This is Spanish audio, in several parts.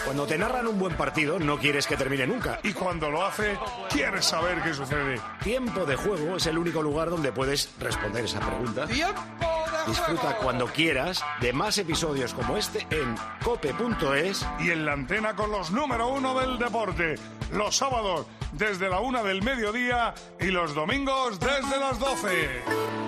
Cuando te narran un buen partido, no quieres que termine nunca. Y cuando lo hace, quieres saber qué sucede. Tiempo de Juego es el único lugar donde puedes responder esa pregunta. Disfruta cuando quieras de más episodios como este en cope.es y en la antena con los número 1 del deporte. Los sábados desde la 1 del mediodía y los domingos desde las 12.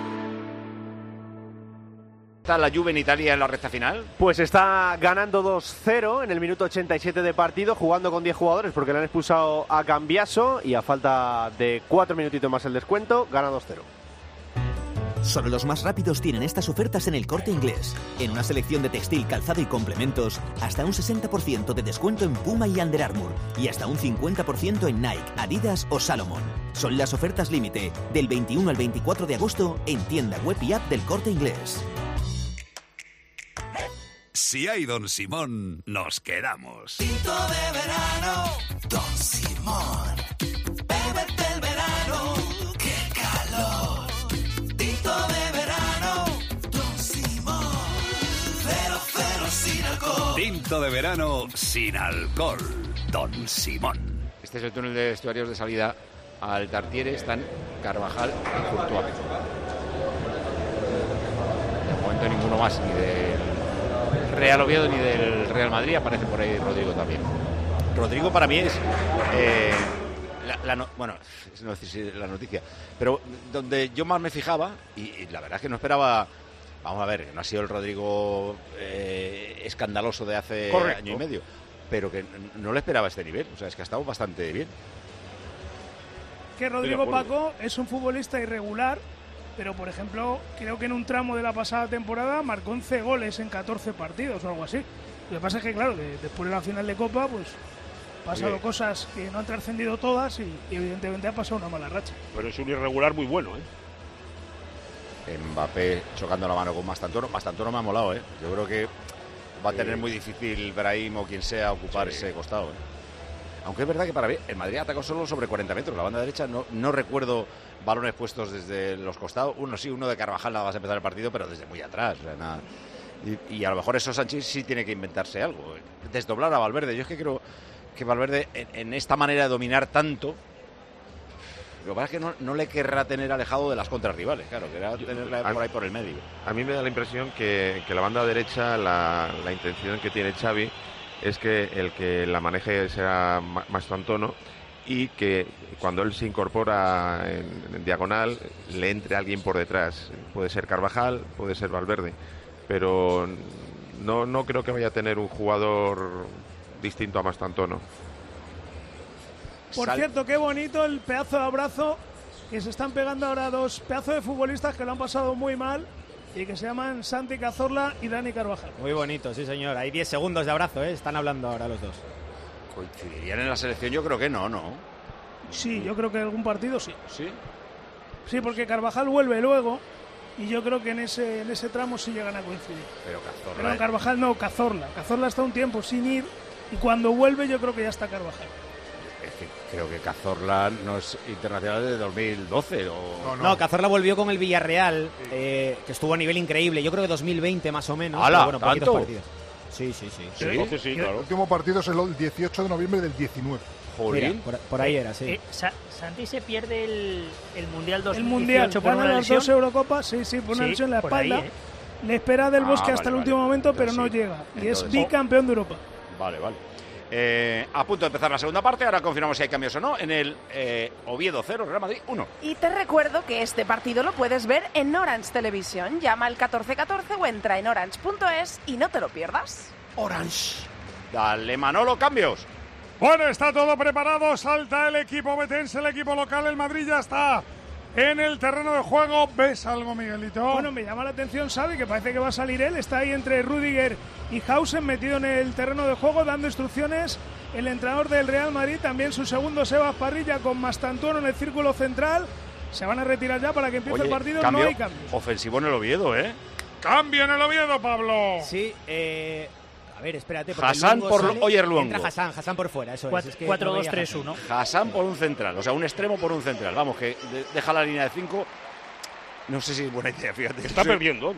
¿Está la Juve en Italia en la recta final? Pues está ganando 2-0 en el minuto 87 de partido, jugando con 10 jugadores porque le han expulsado a Cambiaso y a falta de 4 minutitos más el descuento, gana 2-0. Solo los más rápidos tienen estas ofertas en El Corte Inglés. En una selección de textil, calzado y complementos, hasta un 60% de descuento en Puma y Under Armour y hasta un 50% en Nike, Adidas o Salomon. Son las ofertas límite del 21 al 24 de agosto en tienda web y app del Corte Inglés. Si hay Don Simón, nos quedamos. Tinto de verano, Don Simón. Bébete el verano, qué calor. Tinto de verano, Don Simón. 0,0 sin alcohol. Tinto de verano sin alcohol, Don Simón. Este es el túnel de vestuarios de salida al Tartiere. Están Carvajal y Courtois. De momento ninguno más, ni del Real Oviedo ni del Real Madrid. Aparece por ahí Rodrigo también. Rodrigo para mí es bueno, no sé si la noticia, pero donde yo más me fijaba, y la verdad es que no esperaba, vamos a ver, no ha sido el Rodrigo escandaloso de hace año y medio, pero que no le esperaba este nivel. O sea, es que ha estado bastante bien. Que Rodrigo, Paco, es un futbolista irregular, pero por ejemplo, creo que en un tramo de la pasada temporada marcó 11 goles en 14 partidos o algo así. Lo que pasa es que, claro, después de la final de Copa, pues ha pasado cosas que no han trascendido todas y evidentemente ha pasado una mala racha. Pero es un irregular muy bueno, ¿eh? Mbappé chocando la mano con Mastantuono. Mastantuono me ha molado, ¿eh? Yo creo que va a tener muy difícil Brahim o quien sea ocupar ese costado, ¿eh? Aunque es verdad que para mí el Madrid atacó solo sobre 40 metros. La banda derecha no recuerdo balones puestos desde los costados. Uno sí, uno de Carvajal nada más empezar el partido, pero desde muy atrás. O sea, nada. Y a lo mejor eso Sánchez sí tiene que inventarse algo. Desdoblar a Valverde. Yo es que creo que Valverde en esta manera de dominar tanto, lo que pasa es que no le querrá tener alejado de las contrarrivales, claro, querrá tenerla por ahí por el medio. A mí me da la impresión que la banda derecha, la intención que tiene Xavi es que el que la maneje sea Mastantuono y que cuando él se incorpora en diagonal le entre alguien por detrás. Puede ser Carvajal, puede ser Valverde, pero no creo que vaya a tener un jugador distinto a Mastantuono. Por cierto, qué bonito el pedazo de abrazo que se están pegando ahora dos pedazos de futbolistas que lo han pasado muy mal y que se llaman Santi Cazorla y Dani Carvajal. Muy bonito, sí señor. Hay 10 segundos de abrazo, ¿eh? Están hablando ahora los dos. ¿Coincidirían en la selección? Yo creo que no. Sí, yo creo que en algún partido sí. ¿Sí? Sí, porque Carvajal vuelve luego y yo creo que en ese tramo sí llegan a coincidir. Pero Cazorla... Pero Carvajal no, Cazorla. Cazorla está un tiempo sin ir y cuando vuelve yo creo que ya está Carvajal. Es que creo que Cazorla no es internacional desde 2012 o... No, Cazorla volvió con el Villarreal, que estuvo a nivel increíble. Yo creo que 2020 más o menos. ¡Hala! Bueno, poquitos ¿tanto? partidos. Sí. Sí, claro. El último partido es el 18 de noviembre del 19. Mira, por ahí era, sí. Santi se pierde el Mundial 2018 el Mundial, por una las lesión. 2 Eurocopas, sí, por una lesión en la espalda. Ahí, Le espera Del Bosque hasta el último momento, pero no llega. Y es bicampeón de Europa. Vale. A punto de empezar la segunda parte, ahora confirmamos si hay cambios o no. En el Oviedo 0, Real Madrid 1. Y te recuerdo que este partido lo puedes ver en Orange Televisión. Llama al 1414 o entra en orange.es y no te lo pierdas. Orange. Dale, Manolo, cambios. Bueno, está todo preparado, salta el equipo betense, el equipo local, el Madrid ya está en el terreno de juego. ¿Ves algo, Miguelito? Bueno, me llama la atención, Xavi, que parece que va a salir él, está ahí entre Rüdiger y Hausen metido en el terreno de juego, dando instrucciones el entrenador del Real Madrid, también su segundo Sebas Parrilla con Mastantuono en el círculo central. Se van a retirar ya para que empiece el partido, no hay cambios. Ofensivo en el Oviedo, ¿eh? Cambio en el Oviedo, Pablo. Sí, a ver, espérate. Hassan por Oyer Luongo. Entra Hassan por fuera, eso es. 4-2-3-1. Hassan por un central, o sea, un extremo por un central. Vamos, que deja la línea de 5 No sé si es buena idea, fíjate. Está perdiendo.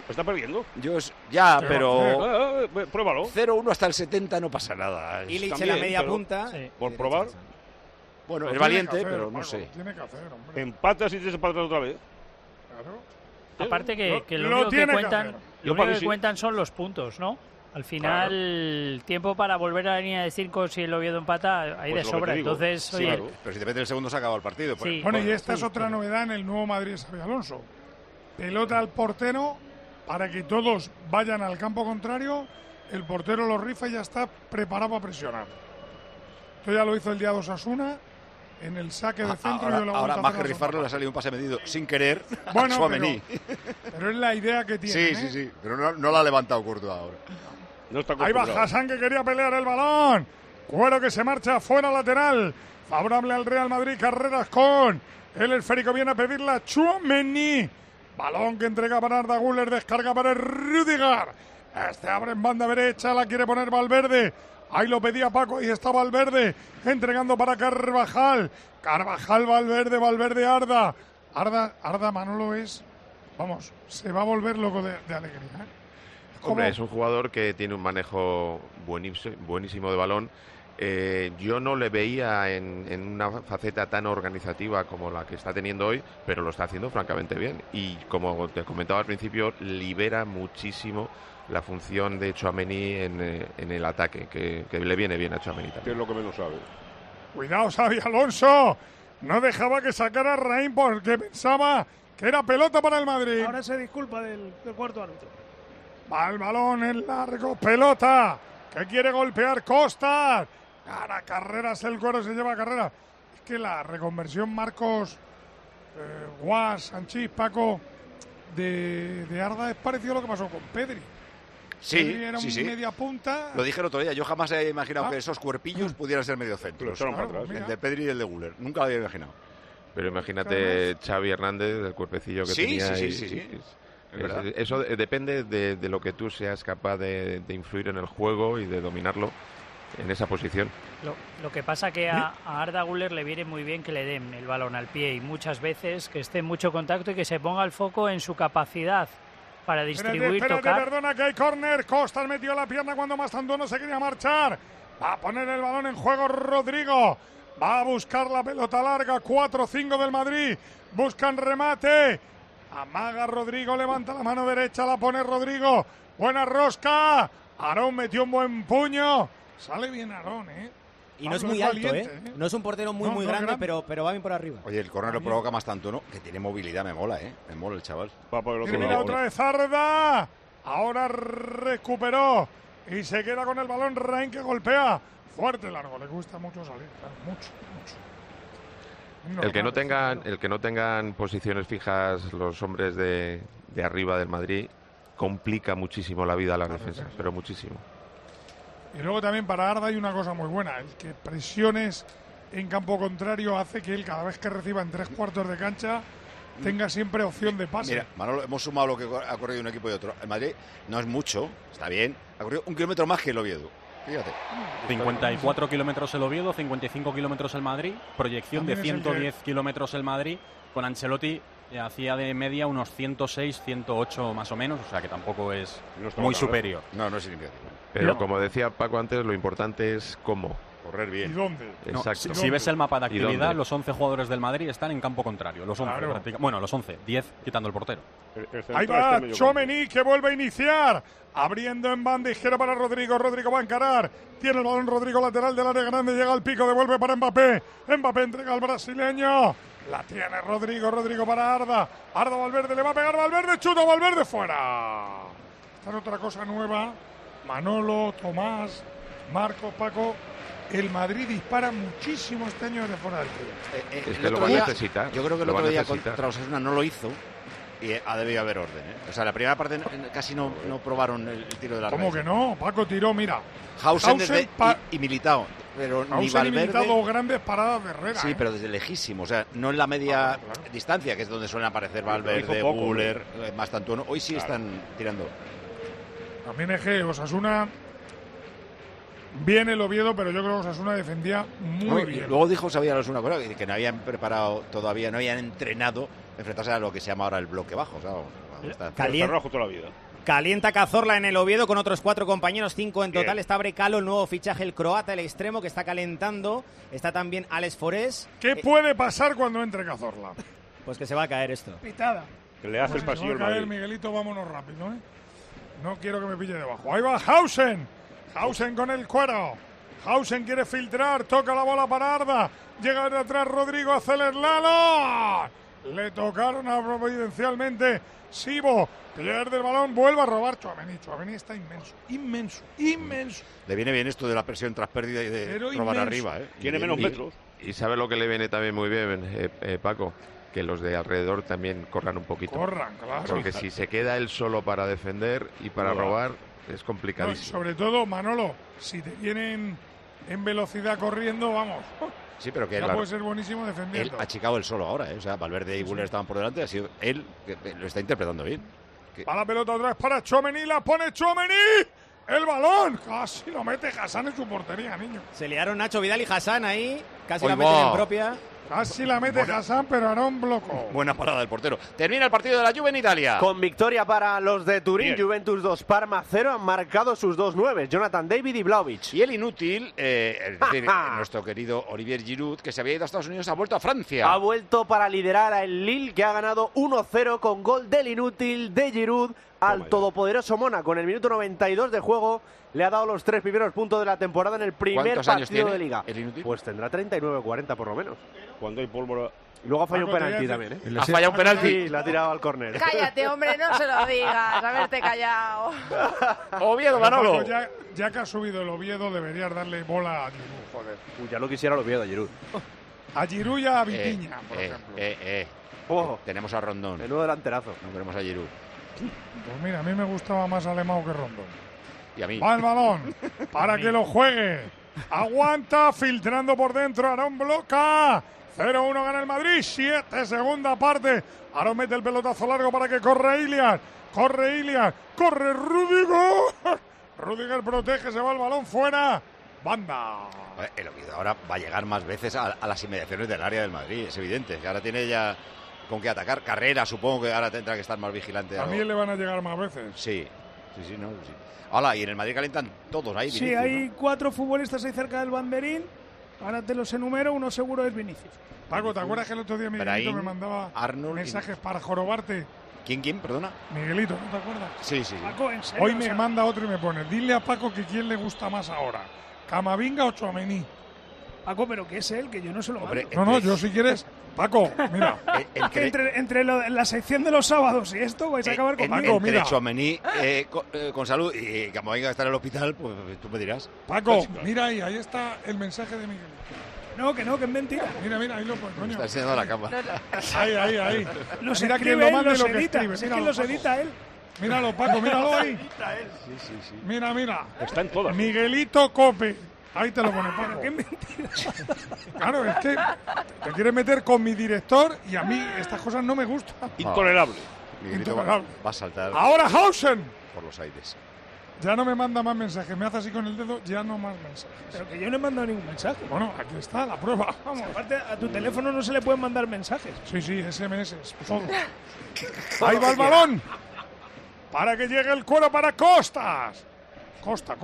Ya, pero... Pruébalo. 0-1 hasta el 70 no pasa nada. Illich en la media punta. Sí. Por probar. Bueno, es valiente, pero no sé. Tiene que hacer, hombre. Empatas y tienes empatar otra vez. Claro. Aparte que lo único que cuentan son los puntos, ¿no? Al final, tiempo para volver a la línea de 5 si el Oviedo empata, ahí Pues de sobra. Entonces, sí, oye, claro. Pero si te mete el segundo se ha acabado el partido. Sí. Bueno, y esta es otra novedad en el nuevo Madrid Xabi Alonso. Pelota al portero para que todos vayan al campo contrario, el portero lo rifa y ya está preparado para presionar. Esto ya lo hizo el día de Osasuna en el saque de centro. Ahora más que rifarlo le ha salido un pase medido sin querer bueno, a Tchouaméni. Pero es la idea que tiene. Sí, pero no la ha levantado Courtois ahora. No está ahí va Hassan, que quería pelear el balón. Cuero que se marcha fuera lateral. Favorable al Real Madrid. Carreras con el esférico. Viene a pedirla Tchouaméni. Balón que entrega para Arda Güler. Descarga para Rüdiger. Este abre en banda derecha. La quiere poner Valverde. Ahí lo pedía Paco. Ahí está Valverde. Entregando para Carvajal. Carvajal, Valverde. Valverde, Arda. Arda Manolo es... Vamos, se va a volver loco de alegría, ¿eh? Hombre, es un jugador que tiene un manejo buenísimo de balón. Yo no le veía en una faceta tan organizativa como la que está teniendo hoy, pero lo está haciendo francamente bien. Y como te comentaba al principio, libera muchísimo la función de Tchouaméni en el ataque, que le viene bien a Tchouaméni también. Que es lo que menos sabe. Cuidado, Xabi Alonso. No dejaba que sacara a Raín porque pensaba que era pelota para el Madrid. Ahora se disculpa del cuarto árbitro. Va el balón en largo, pelota, que quiere golpear Costa. Gana Carreras, el Cuero se lleva Carreras. Es que la reconversión Marcos, Guas, Sanchís, Paco, de Arda es parecido a lo que pasó con Pedri. Sí, Pedri era sí. media punta. Lo dije el otro día, yo jamás había imaginado que esos cuerpillos pudieran ser medio centros. El de Pedri y el de Güler, nunca lo había imaginado. Pero imagínate Xavi Hernández, del cuerpecillo que tenía. Sí. Eso depende de lo que tú seas capaz de influir en el juego y de dominarlo en esa posición. Lo que pasa que a Arda Güler le viene muy bien que le den el balón al pie y muchas veces que esté en mucho contacto y que se ponga el foco en su capacidad para distribuir, espérate, tocar. Perdona que hay córner. Costas metió la pierna cuando Mastantuono se quería marchar. Va a poner el balón en juego Rodrigo. Va a buscar la pelota larga. 4-5 del Madrid. Buscan remate. Amaga Rodrigo, levanta la mano derecha, la pone Rodrigo. Buena rosca. Aarón metió un buen puño. Sale bien Aarón, ¿eh? Y no es muy alto, ¿eh? No es un portero muy grande, pero va bien por arriba. Oye, el córner lo provoca Mastantuono, que tiene movilidad, me mola, ¿eh? Me mola el chaval. Mira otra vez Arda. Ahora recuperó y se queda con el balón. Rain que golpea. Fuerte, largo. Le gusta mucho salir. Mucho. El que no tengan posiciones fijas los hombres de arriba del Madrid complica muchísimo la vida a las defensas, pero muchísimo. Y luego también para Arda hay una cosa muy buena, el que presiones en campo contrario hace que él cada vez que reciba en 3/4 de cancha tenga siempre opción de pase. Mira, Manolo, hemos sumado lo que ha corrido un equipo y otro. El Madrid no es mucho, está bien, ha corrido 1 kilómetro más que el Oviedo. Fíjate. 54 kilómetros el Oviedo, 55 kilómetros el Madrid, proyección de 110 kilómetros el Madrid, con Ancelotti hacía de media unos 106, 108 más o menos, o sea que tampoco es muy superior. No es significativo. Pero como decía Paco antes, lo importante es cómo. Correr bien. ¿Y dónde? Exacto. Si ves el mapa de actividad, los 11 jugadores del Madrid están en campo contrario, los 11 prácticamente. Bueno, los 11, 10 quitando el portero. Ahí va Tchouaméni que vuelve a iniciar. Abriendo en banda izquierda para Rodrigo. Rodrigo va a encarar. Tiene el balón Rodrigo lateral del área grande. Llega al pico. Devuelve para Mbappé. Mbappé entrega al brasileño. La tiene Rodrigo. Rodrigo para Arda. Arda Valverde. Le va a pegar Valverde. Chuta Valverde fuera. Esta es otra cosa nueva. Manolo, Tomás, Marcos, Paco. El Madrid dispara muchísimo este año de fuera del tiro. Es que lo va a necesitar. Yo creo que el otro día contra Osasuna no lo hizo. Y ha debido haber orden, ¿eh? O sea, la primera parte casi no probaron el tiro de la ¿Cómo que no? Paco tiró, mira. Hausen desde y Militao. Pero ni Valverde. Y Militao, grandes paradas de Herrera. Sí, pero desde lejísimo. O sea, no en la media distancia, que es donde suelen aparecer Valverde, Güler, Mastantuono. Hoy sí están tirando. También es que Osasuna bien el Oviedo, pero yo creo que Osasuna defendía muy bien. Luego dijo Xavier Alonso una cosa, que no habían preparado todavía, no habían entrenado enfrentarse a lo que se llama ahora el bloque bajo. Rojo toda la vida. Calienta Cazorla en el Oviedo con otros 4 compañeros, 5 en total. Está Brecalo, el nuevo fichaje, el croata, el extremo, que está calentando. Está también Alex Forés. ¿Qué puede pasar cuando entre Cazorla? Pues que se va a caer esto. Pitada. Que le hace el pasillo el Madrid. Miguelito, vámonos rápido, ¿eh? No quiero que me pille debajo. Ahí va Hausen. Hausen con el cuero. Hausen quiere filtrar, toca la bola para Arda. Llega de atrás Rodrigo a Celerlano. Le tocaron providencialmente Sibo. Pierde el balón, vuelve a robar Tchouaméni. Tchouaméni está inmenso. Le viene bien esto de la presión tras pérdida y de pero robar inmenso. Arriba, ¿eh? Tiene menos metros. Y sabe lo que le viene también muy bien, Paco, que los de alrededor también corran un poquito. Corran, claro. Porque si se queda él solo para defender y para robar, es No, complicadísimo. sobre todo, Manolo, si te vienen en velocidad corriendo, vamos. Sí, pero que ya puede ser buenísimo él defendiendo. ha achicado él solo ahora, ¿eh? O sea, Valverde y Güler estaban por delante, ha sido él que lo está interpretando bien. Va la pelota otra vez para Tchouaméni, la pone Tchouaméni. El balón, casi lo mete Hassan en su portería, niño. Se liaron Nacho Vidal y Hassan ahí, casi Hoy la meten va. en propia. Casi la mete Hassan, pero Aarón bloco. Buena parada del portero. Termina el partido de la Juve en Italia. Con victoria para los de Turín, Bien. Juventus 2, Parma 0, han marcado sus 2 9, Jonathan David y Vlahovic. Y el inútil, es decir, nuestro querido Olivier Giroud, que se había ido a Estados Unidos, ha vuelto a Francia. Ha vuelto para liderar a el Lille, que ha ganado 1-0 con gol del inútil de Giroud al todopoderoso Mónaco. En el minuto 92 de juego le ha dado los 3 primeros puntos de la temporada en el primer ¿Cuántos años partido tiene de Liga. el inútil? Pues tendrá 39 o 40 por lo menos. Cuando hay pólvora. Y luego ha fallado un Paco, te penalti voy a también, ¿eh? ¿Ha fallado un penalti? Sí, la ha tirado al córner. Cállate, hombre, no se lo digas. Haberte callado. Oviedo, Manolo. Paco, ya que ha subido el Oviedo, deberías darle bola a Giroud, joder. Uy, ya lo quisiera el Oviedo, Giroud. A Giroud y a Vitinha, por ejemplo. Oh, Tenemos a Rondón. menudo delanterazo. No queremos a Giroud. Pues mira, a mí me gustaba más Alemão que Rondón. Y a mí. Va el balón para que lo juegue. Aguanta, filtrando por dentro. Aarón bloca. 0-1 gana el Madrid. 7, segunda parte. Aarón mete el pelotazo largo para que corra Ilias. Corre Ilias. Corre Rudiger. Rudiger protege, se va el balón fuera. Banda. El Oviedo ahora va a llegar más veces a las inmediaciones del área del Madrid, es evidente. Que ahora tiene ya con qué atacar. Carrera, supongo que ahora tendrá que estar más vigilante. También le van a llegar más veces. Sí. Hola, y en el Madrid calientan todos ahí. Sí, Vinicius, hay ¿no? 4 futbolistas ahí cerca del banderín. Ahora te los enumero, uno seguro es Vinicius. Paco, ¿te acuerdas que el otro día Miguelito Brahim, me mandaba Arnold, mensajes para jorobarte? ¿Quién? Perdona. Miguelito, ¿no te acuerdas? Sí. Paco, en serio. Hoy o me sea, manda otro y me pone, dile a Paco que quién le gusta más ahora, Camavinga o Tchouaméni. Paco, pero que es él, que yo no se lo mando. No, yo si quieres, Paco, mira. Que entre la sección de los sábados y esto vais a acabar con Paco, Entre mira. Tchouaméni con salud y Camavinga está en el hospital, pues tú me dirás. Paco, mira ahí está el mensaje de Miguel. Que es mentira. Mira, ahí lo pone, coño. Está enseñando a la cámara. Ahí. Los Mira escribe quién lo él, manda y los lo que edita. escribe. Es que Míralo, los Paco. edita él. Míralo, Paco, míralo ahí. Sí. Mira. Está en todas. Miguelito Cope. Ahí te lo pone, Paco. Qué mentira. Claro, es que te quieres meter con mi director y a mí estas cosas no me gustan. Intolerable. Miguelito va a saltar Ahora Hausen. por los aires. Ya no me manda más mensajes, me hace así con el dedo, ya no más mensajes. Pero que yo no he mandado ningún mensaje. Bueno, aquí está la prueba. Vamos. Aparte, a tu teléfono no se le pueden mandar mensajes. Sí, SMS, todo. Ahí va el balón. Para que llegue el cuero para Costas. Costa.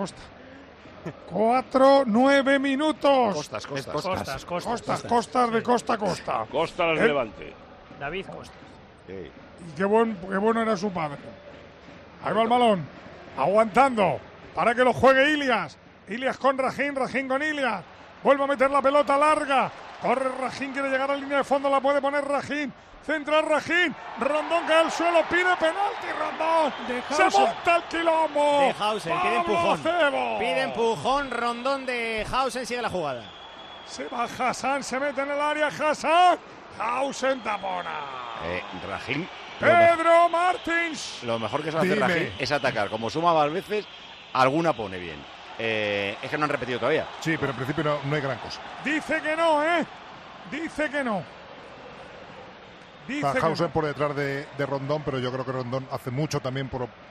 4-9 minutos. Costas. Costas de costa a costa. Costa al Levante. David Costa. Y qué bueno era su padre. Ahí va el balón. Aguantando. Para que lo juegue Ilias. Ilias con Rajín con Ilias. Vuelve a meter la pelota larga. Corre Rajín, quiere llegar a la línea de fondo. La puede poner Rajín. Centra Rajín. Rondón cae al suelo. Pide penalti. Rondón. Se monta el quilombo. De Hausen, pide Pablo empujón. Cebo. Pide empujón, Rondón de Hausen, sigue la jugada. Se va Hassan, se mete en el área. Hassan. Hausen tapona. Rajín. Pedro Martins. Lo mejor que sabe hacer Rajín es atacar. Como suma más veces, alguna pone bien. Es que no han repetido todavía. Sí, pero en principio no hay gran cosa. Dice que no, Dice que no. Está Hausen por detrás de Rondón, pero yo creo que Rondón hace mucho también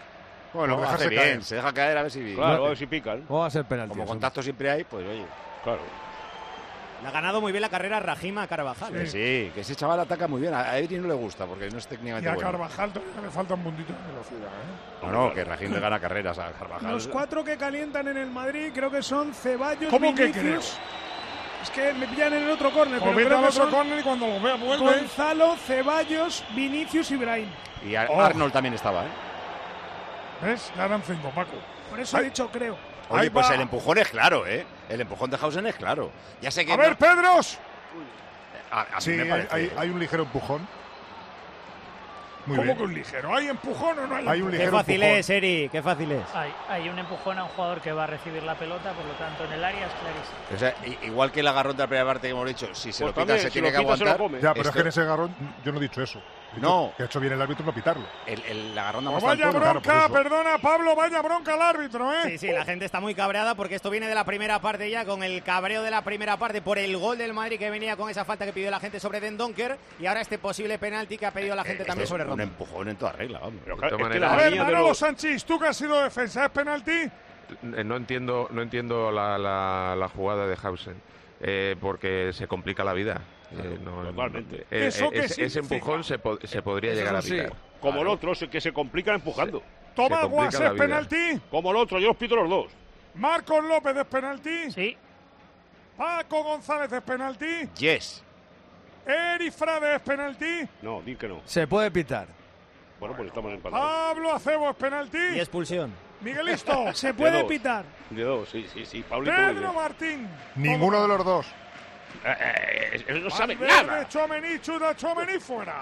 Bueno, Por hace dejarse bien, caer. se deja caer a ver si... Claro, a ver si pican. ¿Cómo va a ser penalti? Como eso? contacto siempre hay, pues oye. Claro. Le ha ganado muy bien la carrera Rajima Carvajal. Que sí, que ese chaval ataca muy bien. A Edri no le gusta porque no es Y técnicamente a bueno. Carvajal todavía le falta un puntito de velocidad, ¿eh? No, que Rajín le gana carreras a Carvajal. Los 4 que calientan en el Madrid creo que son Ceballos, ¿Cómo que Vinicius. Es que me pillan en el otro córner. O pero vete creo al que otro son córner y cuando lo vea vuelve. Gonzalo, Ceballos, Vinicius y Brahim. Y Arnold también estaba, ¿eh? ¿Ves? Ya eran 5, Paco. Por eso he dicho creo. Oye, Ahí pues va. el empujón es claro, ¿eh? El empujón de Hausen es claro. Ya sé que... A ver, Pedros. A mí Sí, me parece... hay un ligero empujón. Muy ¿Cómo bien. que un ligero? ¿Hay empujón o no hay Hay un empujón? Qué ligero fácil empujón. es, Eri, qué fácil es. Hay un empujón a un jugador que va a recibir la pelota, por lo tanto en el área es clarísimo. O sea, igual que el agarrón de la primera parte que hemos dicho, si se Pues lo pita también, se si tiene lo que pita, se lo aguantar. come. Ya, pero es Esto- que en ese agarrón yo no he dicho eso. He dicho No. que ha hecho bien el árbitro no pitarlo. El agarrón de Pues vaya Mastantón, claro, bronca, por eso. perdona, Pablo, vaya bronca al árbitro, ¿eh? Sí, sí, la gente está muy cabreada porque esto viene de la primera parte ya, con el cabreo de la primera parte por el gol del Madrid que venía con esa falta que pidió la gente sobre Den Donker y ahora este posible penalti que ha pedido la gente también es sobre un Rondón. empujón en toda regla, vamos. Pero De claro, todas es que la A maneras- ver, manía de Manolo los... Sanchís, tú que has sido defensa, ¿es penalti? No entiendo la jugada de Hausen, porque se complica la vida. totalmente. Eso que ese significa. empujón se podría llegar a Sí, pitar. como el otro, que se complica empujando. Toma Se complica Guas, la ¿es vida. penalti? Como el otro, yo los pito los dos. Marcos López, ¿es penalti? Sí, Paco González, ¿es penalti? Yes. Eri Frade, ¿es penalti? No, di que no. Se puede pitar. Bueno, pues estamos empatados. Pablo Acebo, ¿es penalti? Y expulsión. Miguelisto, Se puede dos. pitar. De dos, sí. Pablito. muy Pedro bien. Martín. Ninguno de los dos. Él no sabe Valverde, nada. Tchouaméni, chuta Tchouaméni fuera.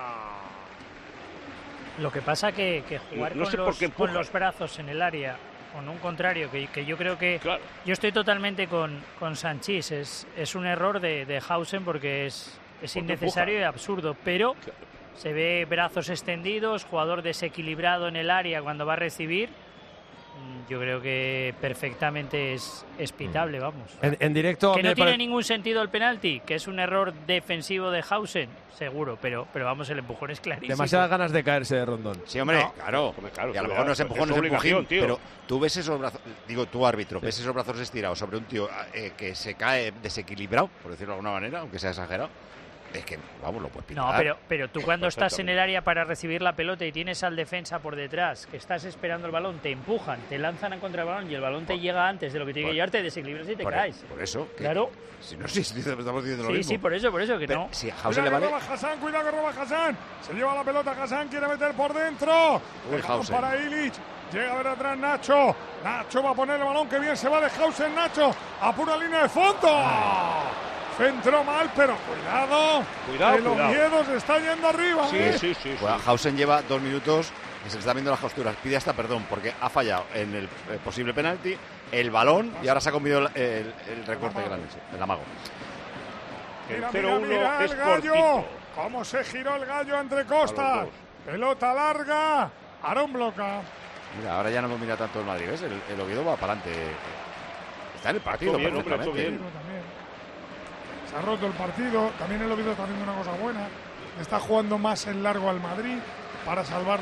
lo que pasa que jugar No sé por qué empuja. con los brazos en el área, con un contrario, que yo creo que... Claro. Yo estoy totalmente con Sanchís, es un error de Hausen porque es innecesario empuja. y absurdo, pero se ve brazos extendidos, jugador desequilibrado en el área cuando va a recibir. Yo creo que perfectamente es pitable, vamos. En directo... a Que mí no me tiene pare- ningún sentido el penalti, que es un error defensivo de Hausen, seguro, pero vamos, el empujón es clarísimo. Demasiadas ganas de caerse de Rondón. Sí, hombre, No. claro. Hombre, claro, Y a lo claro, mejor no es es empujón, es obligación, empujín. tío. Pero tú ves esos brazos, digo, tú árbitro, ves esos brazos estirados sobre un tío que se cae desequilibrado, por decirlo de alguna manera, aunque sea exagerado. Es que, vamos, lo puedes pitar. No, pero tú cuando estás en el área para recibir la pelota y tienes al defensa por detrás, que estás esperando el balón, te empujan, te lanzan a contra el balón y el balón te llega antes de lo que tiene que llegar, te desequilibras y te caes. Por eso. que- Claro. Si no, sí, estamos diciendo lo Sí, mismo. sí, por eso, que Pero no. si a Hausen le Cuidado que vale... roba Hassan, cuidado que roba Hassan. Se lleva la pelota Hassan, quiere meter por dentro. Uy, El balón Hausen. para Illich. Llega a ver atrás Nacho. Nacho va a poner el balón, que bien se va de Hausen, Nacho. A pura línea de fondo. Centro mal, pero cuidado. Cuidado, que los cuidado. miedos se está yendo arriba. Sí. Pues Hausen lleva 2 minutos que se le está viendo las costuras. Pide hasta perdón porque ha fallado en el posible penalti, el balón y ahora se ha comido el recorte grande, sí, el amago. El Mira, 0-1 mira, es el gallo. cortito. Cómo se giró el gallo entre A costas. los dos. Pelota larga. Aarón bloca. Mira, ahora ya no me mira tanto el Madrid, ¿ves? El Oviedo va para adelante. Está en el partido Bien, hombre, perfectamente. bien. También. Se ha roto el partido. También el Oviedo está haciendo una cosa buena. Está jugando más en largo al Madrid para salvar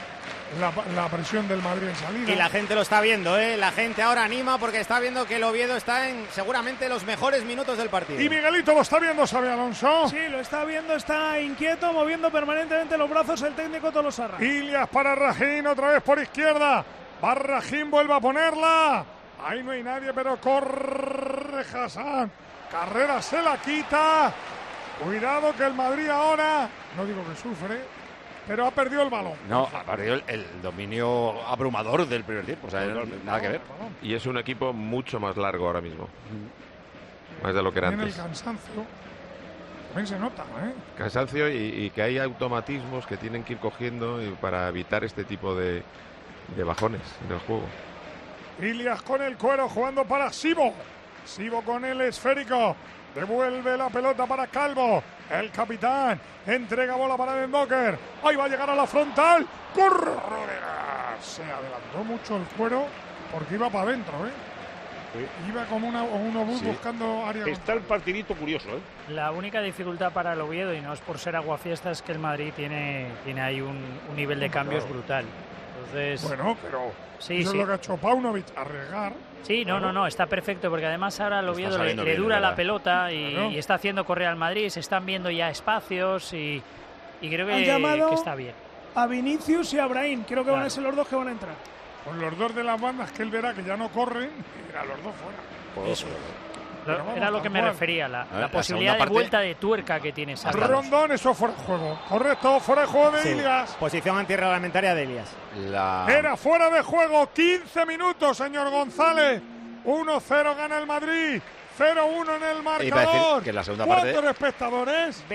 la presión del Madrid en salida. Y la gente lo está viendo, ¿eh? La gente ahora anima porque está viendo que el Oviedo está en seguramente los mejores minutos del partido. Y Miguelito lo está viendo, Xabi Alonso. Sí, lo está viendo, está inquieto, moviendo permanentemente los brazos el técnico Tolosarra. Ilias para Rajín, otra vez por izquierda. Va Rajín, vuelve a ponerla. Ahí no hay nadie, pero corre Hassan. Carrera se la quita. Cuidado que el Madrid ahora, no digo que sufre, pero ha perdido el balón. No, ha perdido el dominio abrumador del primer tiempo. O sea, nada que ver. Y es un equipo mucho más largo ahora mismo. Más de lo que era También el antes. cansancio. También se nota, ¿eh? Cansancio y que hay automatismos que tienen que ir cogiendo para evitar este tipo de bajones en el juego. Ilias con el cuero jugando para Sibo. Sibo con el esférico. Devuelve la pelota para Calvo. El capitán entrega bola para Dendoker. Ahí va a llegar a la frontal. Corredera. Se adelantó mucho el cuero porque iba para adentro, ¿eh? Iba como un obús Sí. buscando área. Está el partidito curioso, ¿eh? La única dificultad para el Oviedo, y no es por ser aguafiesta, es que el Madrid tiene ahí un nivel de cambios brutal. Entonces, bueno, pero sí, eso sí. es lo que ha hecho Paunovic, arriesgar. Sí, no, está perfecto, porque además ahora el Oviedo le bien, dura la ¿verdad? pelota y, Claro. y está haciendo correr al Madrid, se están viendo ya espacios y creo Han llamado que está bien. a Vinicius y a Brahim. Creo que van a ser los dos que van a entrar. Con los dos de las bandas que él verá que ya no corren, y a los dos fuera. Eso. Pero vamos, Era lo que tal me cual. refería, la la posibilidad segunda de parte- vuelta de tuerca que tiene Sánchez. Rondón, eso fuera de juego. Correcto, fuera de juego de Sí. Ilias. Posición antirreglamentaria de Ilias. Era fuera de juego, 15 minutos, señor González. 1-0 gana el Madrid, 0-1 en el Iba a decir marcador. que en la segunda parte- ¿Cuántos espectadores?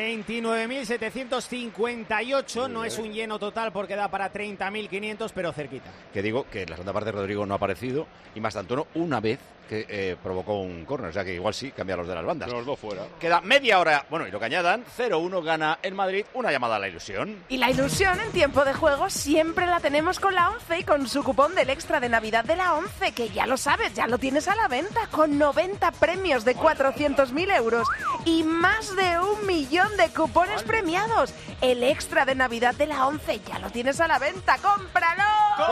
29.758, no es un lleno total porque da para 30.500, pero cerquita. Que digo que en la segunda parte Rodrigo no ha aparecido y Mastantuono una vez que provocó un córner, o sea que igual sí cambia los de las bandas. Los dos fuera. Queda media hora, bueno, y lo que añadan, 0-1 gana el Madrid, una llamada a la ilusión. Y la ilusión en tiempo de juego siempre la tenemos con la 11 y con su cupón del extra de Navidad de la 11, que ya lo sabes, ya lo tienes a la venta con 90 premios de 400.000 euros y más de 1 millón de cupones premiados. El extra de Navidad de la 11 ya lo tienes a la venta, ¡cómpralo!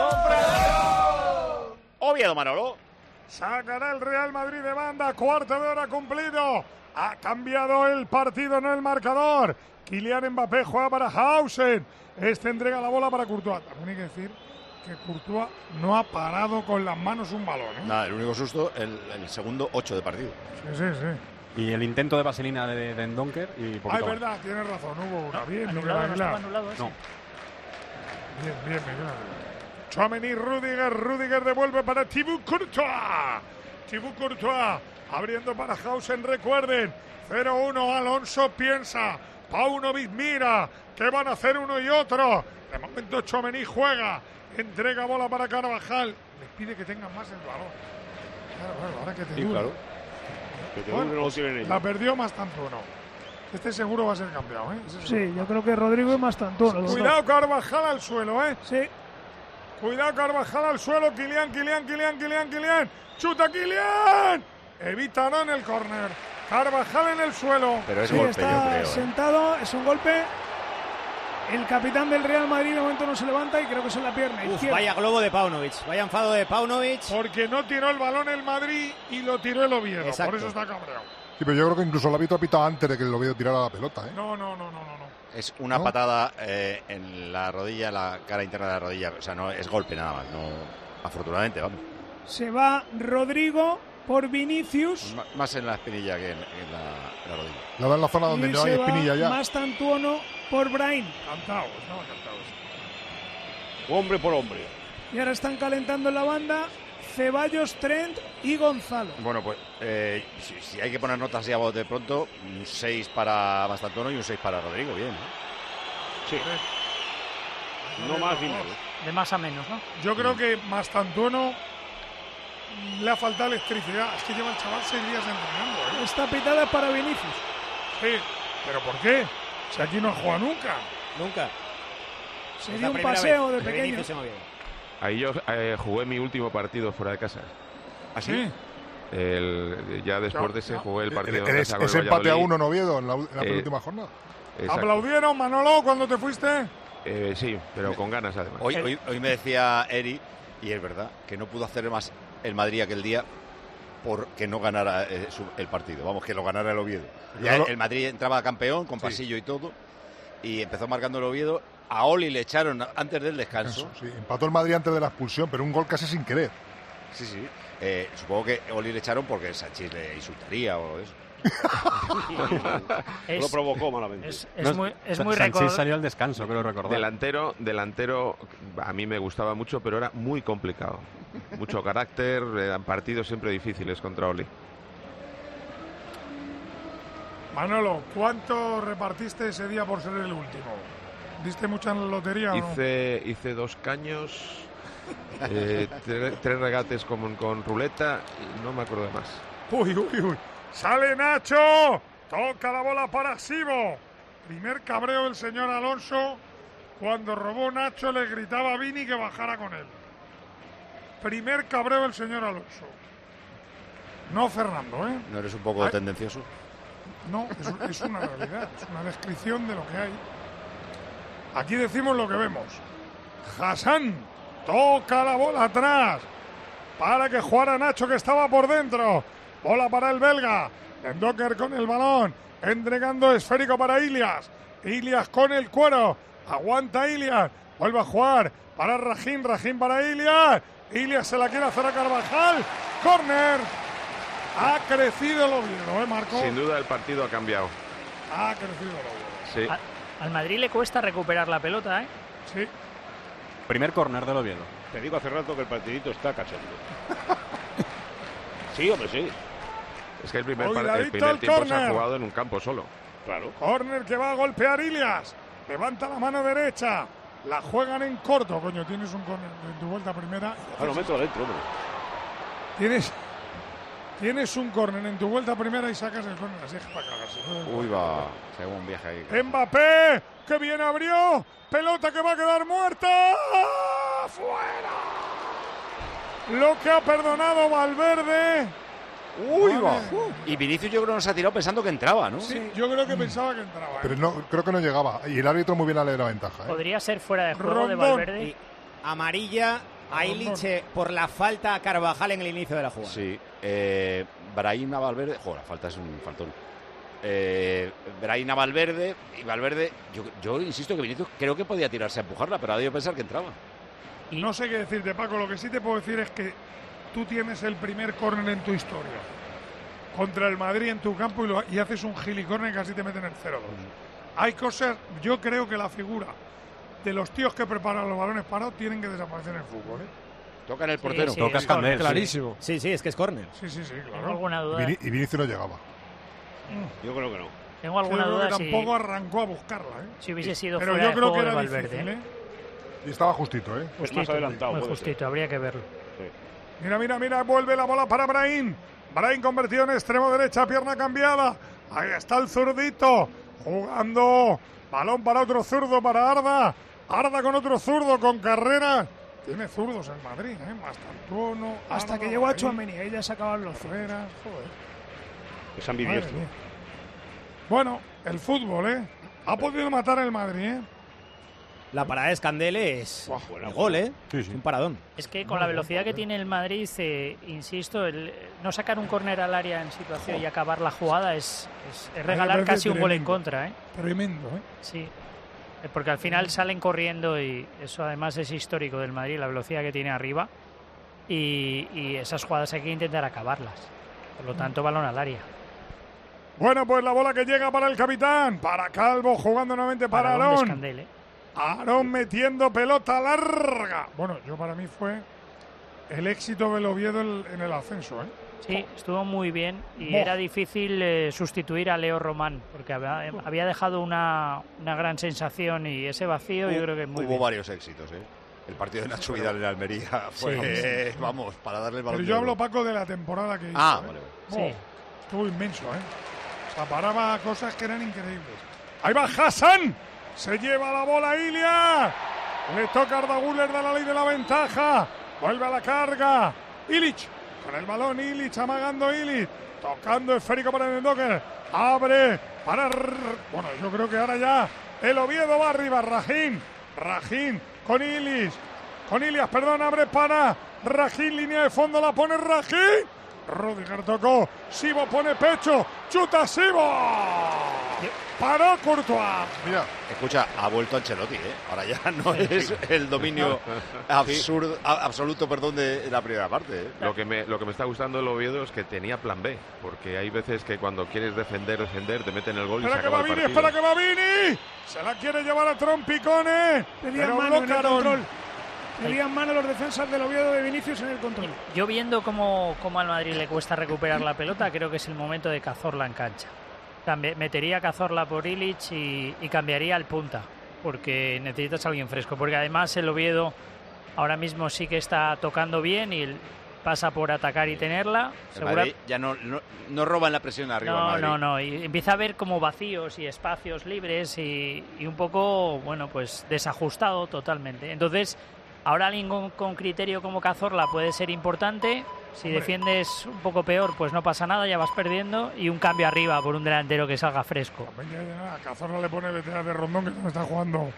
Oviedo, Manolo. Sacará el Real Madrid de banda, cuarto de hora cumplido. Ha cambiado el partido, no el marcador. Kylian Mbappé juega para Hausen. Este entrega la bola para Courtois. También hay que decir que Courtois no ha parado con las manos un balón. Nada, el único susto, el segundo 8 de partido. Sí, sí, sí. Y el intento de vaselina de Dendonker y Ah, poquito es más. verdad, tienes razón, hubo una. Bien, Miguel Anulado, no Aguilar. estaba anulado ese. No. Bien, Miguel Aguilar. Tchouaméni, Rudiger devuelve para Thibaut Courtois. Thibaut Courtois abriendo para Hausen, recuerden. 0-1, Alonso piensa. Paunovic mira que van a hacer uno y otro. De momento Tchouaméni juega. Entrega bola para Carvajal. Les pide que tengan más el balón. Claro, ahora que te Sí, dure. claro. Que te Bueno, dure, no lo tienen ellos. La perdió Mastantuono. Este seguro va a ser campeón, ¿eh? Ese Sí, seguro. yo creo que Rodrigo y Mastantuono. los Cuidado dos. Carvajal al suelo, ¿eh? Sí. Cuidado Carvajal al suelo. Kylian. ¡Chuta Kylian! Evita no en el córner. Carvajal en el suelo. Pero es Sí, golpe, está yo creo. sentado, es un golpe. El capitán del Real Madrid de momento no se levanta y creo que es en la pierna Uf, izquierda. vaya globo de Paunovic, vaya enfado de Paunovic. Porque no tiró el balón el Madrid y lo tiró el Oviedo. Exacto. Por eso está cabreado. Sí, pero yo creo que incluso el árbitro ha pitado antes de que el Oviedo tirara la pelota, ¿eh? No. Es una ¿No? patada en la rodilla, la cara interna de la rodilla. O sea, no es golpe nada más. No, afortunadamente, vamos. Se va Rodrigo por Vinicius. Más en la espinilla que en la rodilla. La da en la zona donde Y no hay se va espinilla ya. Mastantuono por Brahim. Cantaos, no, cantaos. Hombre por hombre. Y ahora están calentando en la banda Ceballos, Trent y Gonzalo. Bueno, pues si hay que poner notas ya de pronto, un 6 para Mastantuono y un 6 para Rodrigo. Bien, ¿no? Sí. No más ni menos. De más a menos, ¿no? Yo creo que Mastantuono le ha faltado electricidad. Es que lleva el chaval 6 días entrenando, ¿eh? Esta pitada es para Vinicius. Sí, ¿pero por qué? Si aquí no ha jugado nunca. Nunca. Sería un paseo de pequeño. Vinicius en Oviedo. Ahí yo jugué mi último partido fuera de casa. ¿Ah, sí? Ya después de ese jugué el partido en Ese casa con el empate a Valladolid. 1 en Oviedo en la penúltima jornada. Exacto. ¿Aplaudieron, Manolo, cuando te fuiste? Sí, pero con ganas además. Hoy me decía Eri, y es verdad, que no pudo hacer más el Madrid aquel día porque no ganara el partido. Vamos, que lo ganara el Oviedo. Ya el Madrid entraba campeón con pasillo y todo, y empezó marcando el Oviedo. A Oli le echaron antes del descanso. Sí, empató el Madrid antes de la expulsión, pero un gol casi sin querer. Sí. Supongo que Oli le echaron porque Sánchez le insultaría o eso. Lo provocó malamente. Es muy Sánchez recordado. salió al descanso, creo recordar. Delantero, a mí me gustaba mucho, pero era muy complicado. Mucho carácter, eran partidos siempre difíciles contra Oli. Manolo, ¿cuánto repartiste ese día por ser el último? ¿Diste mucha en la lotería o no? Hice 2 caños, 3 regates con ruleta y no me acuerdo de más. Uy. ¡Sale Nacho! Toca la bola para Sibo. Primer cabreo del señor Alonso. Cuando robó Nacho le gritaba a Vini que bajara con él. Primer cabreo del señor Alonso. No Fernando, ¿eh? ¿No eres un poco tendencioso? No, es una realidad, es una descripción de lo que hay. Aquí decimos lo que vemos. Hassan Toca la bola atrás para que jugara Nacho, que estaba por dentro. Bola para el belga. Docker con el balón. Entregando esférico para Ilias. Ilias con el cuero. Aguanta Ilias. Vuelve a jugar para Rajín. Rajín para Ilias. Ilias se la quiere hacer a Carvajal. Córner. Ha crecido el Oviedo, Marco. Sin duda el partido ha cambiado. Ha crecido el Oviedo. Sí. Al Madrid le cuesta recuperar la pelota, ¿eh? Sí. Primer córner del Oviedo. Te digo hace rato que el partidito está cachondo. Sí, hombre, sí. Es que el primer Cuidadito tiempo el se ha córner. jugado en un campo solo. Claro. Córner que va a golpear Ilias. Levanta la mano derecha. La juegan en corto. Coño, tienes un córner en tu vuelta primera. Lo meto adentro, hombre. Tienes un córner en tu vuelta primera y sacas el córner. Así es para cagarse. Uy, va. Se hago un viaje ahí. Mbappé, que bien abrió. Pelota que va a quedar muerta. ¡Fuera! Lo que ha perdonado Valverde. Uy, va. Y Vinicius yo creo que nos ha tirado pensando que entraba, ¿no? Sí, yo creo que pensaba que entraba. Pero no, creo que no llegaba. Y el árbitro muy bien le dio la ventaja. Podría ser fuera de juego Rondón. de Valverde. Y amarilla a Illich por la falta a Carvajal en el inicio de la jugada. Sí. Brahim a Valverde. Joder, la falta es un faltón. Brahim a Valverde. Y Valverde, yo insisto que Vinicius creo que podía tirarse a empujarla, pero ha debido pensar que entraba. Y no sé qué decirte, Paco. Lo que sí te puedo decir es que tú tienes el primer córner en tu historia contra el Madrid en tu campo y haces un gilicórner y casi te meten el 0-2. Hay cosas, yo creo que la figura de los tíos que preparan los balones parados tienen que desaparecer en el fútbol. Toca en el portero. Sí, toca Escandel. Clarísimo. Sí, es que es córner. Sí, Tengo claro. alguna duda. Y Vinicius no llegaba. Yo creo que no. Tengo alguna Creo duda que si, tampoco arrancó a buscarla. si hubiese sido Pero fuera yo de creo juego que de era Valverde. difícil, Y estaba justito, ¿eh? Justito, más adelantado. muy puede justito, ser. habría que verlo. Mira, vuelve la bola para Brahim. Brahim convertido en extremo derecha, pierna cambiada. Ahí está el zurdito, jugando. Balón para otro zurdo, para Arda. Arda con otro zurdo, con carrera. Tiene zurdos en Madrid, Mastantuono. Hasta Arda, que llegó a Brahim. Tchouaméni, ahí ya se acaban los Fuera, joder. Es Madre ambidiestro. mía. Bueno, el fútbol, ha podido matar el Madrid, La parada de Escandel es el gol, Es un paradón. Es que con la velocidad que tiene el Madrid, insisto, no sacar un córner al área en situación y acabar la jugada es regalar parece casi un gol en tremendo. contra, ¿eh? Tremendo, Sí, porque al final salen corriendo y eso además es histórico del Madrid, la velocidad que tiene arriba y esas jugadas hay que intentar acabarlas. Por lo tanto, balón al área. Bueno, pues la bola que llega para el capitán, para Calvo, jugando nuevamente para Paradón de Aarón. Escandel, ¿eh? Aarón metiendo pelota larga. Bueno, para mí fue el éxito del Oviedo en el ascenso, Sí, estuvo muy bien y Boh. era difícil sustituir a Leo Román porque había dejado una gran sensación y ese vacío yo creo que muy Hubo bien. varios éxitos, El partido de Nacho Vidal en Almería fue, vamos, para darle el balón. Pero de yo oro. hablo, Paco, de la temporada que hizo. Ah, vale. Sí. Estuvo inmenso, O sea, paraba cosas que eran increíbles. Ahí va Hassan. Se lleva la bola Ilias. Le toca a Arda Güler de la ley de la ventaja. Vuelve a la carga. Illich. Con el balón Illich, amagando Illich. Tocando esférico para Nendoker. Abre para... Bueno, yo creo que ahora ya el Oviedo va arriba. Rajín con Illich. Con Ilias, perdón, abre para Rajín. Línea de fondo, la pone Rajín. Rudiger tocó. Sibo pone pecho. Chuta Sibo. Paró Courtois. Mira. Escucha, ha vuelto Ancelotti, Ahora ya no es el dominio absoluto, de la primera parte, Lo que me está gustando del Oviedo es que tenía plan B, porque hay veces que cuando quieres defender, te meten el gol y se Espera que acaba va el Vini, partido. espera que va Vini. Se la quiere llevar a Trompicone. Pedían Pero mano en el bloquearon. control. Pedían mano los defensas del Oviedo de Vinicius en el control. Yo viendo cómo al Madrid le cuesta recuperar la pelota, creo que es el momento de Cazorla en cancha. Metería a Cazorla por Illich y cambiaría al punta, porque necesitas a alguien fresco, porque además el Oviedo ahora mismo sí que está tocando bien y pasa por atacar y tenerla. El Madrid ya no roban la presión arriba. No, y empieza a haber como vacíos y espacios libres y un poco, bueno, pues desajustado totalmente. Entonces, ahora alguien con criterio como Cazorla puede ser importante. Si defiendes un poco peor, pues no pasa nada, ya vas perdiendo. Y un cambio arriba por un delantero que salga fresco. A Cazorla le pone veteran de Rondón, que no está jugando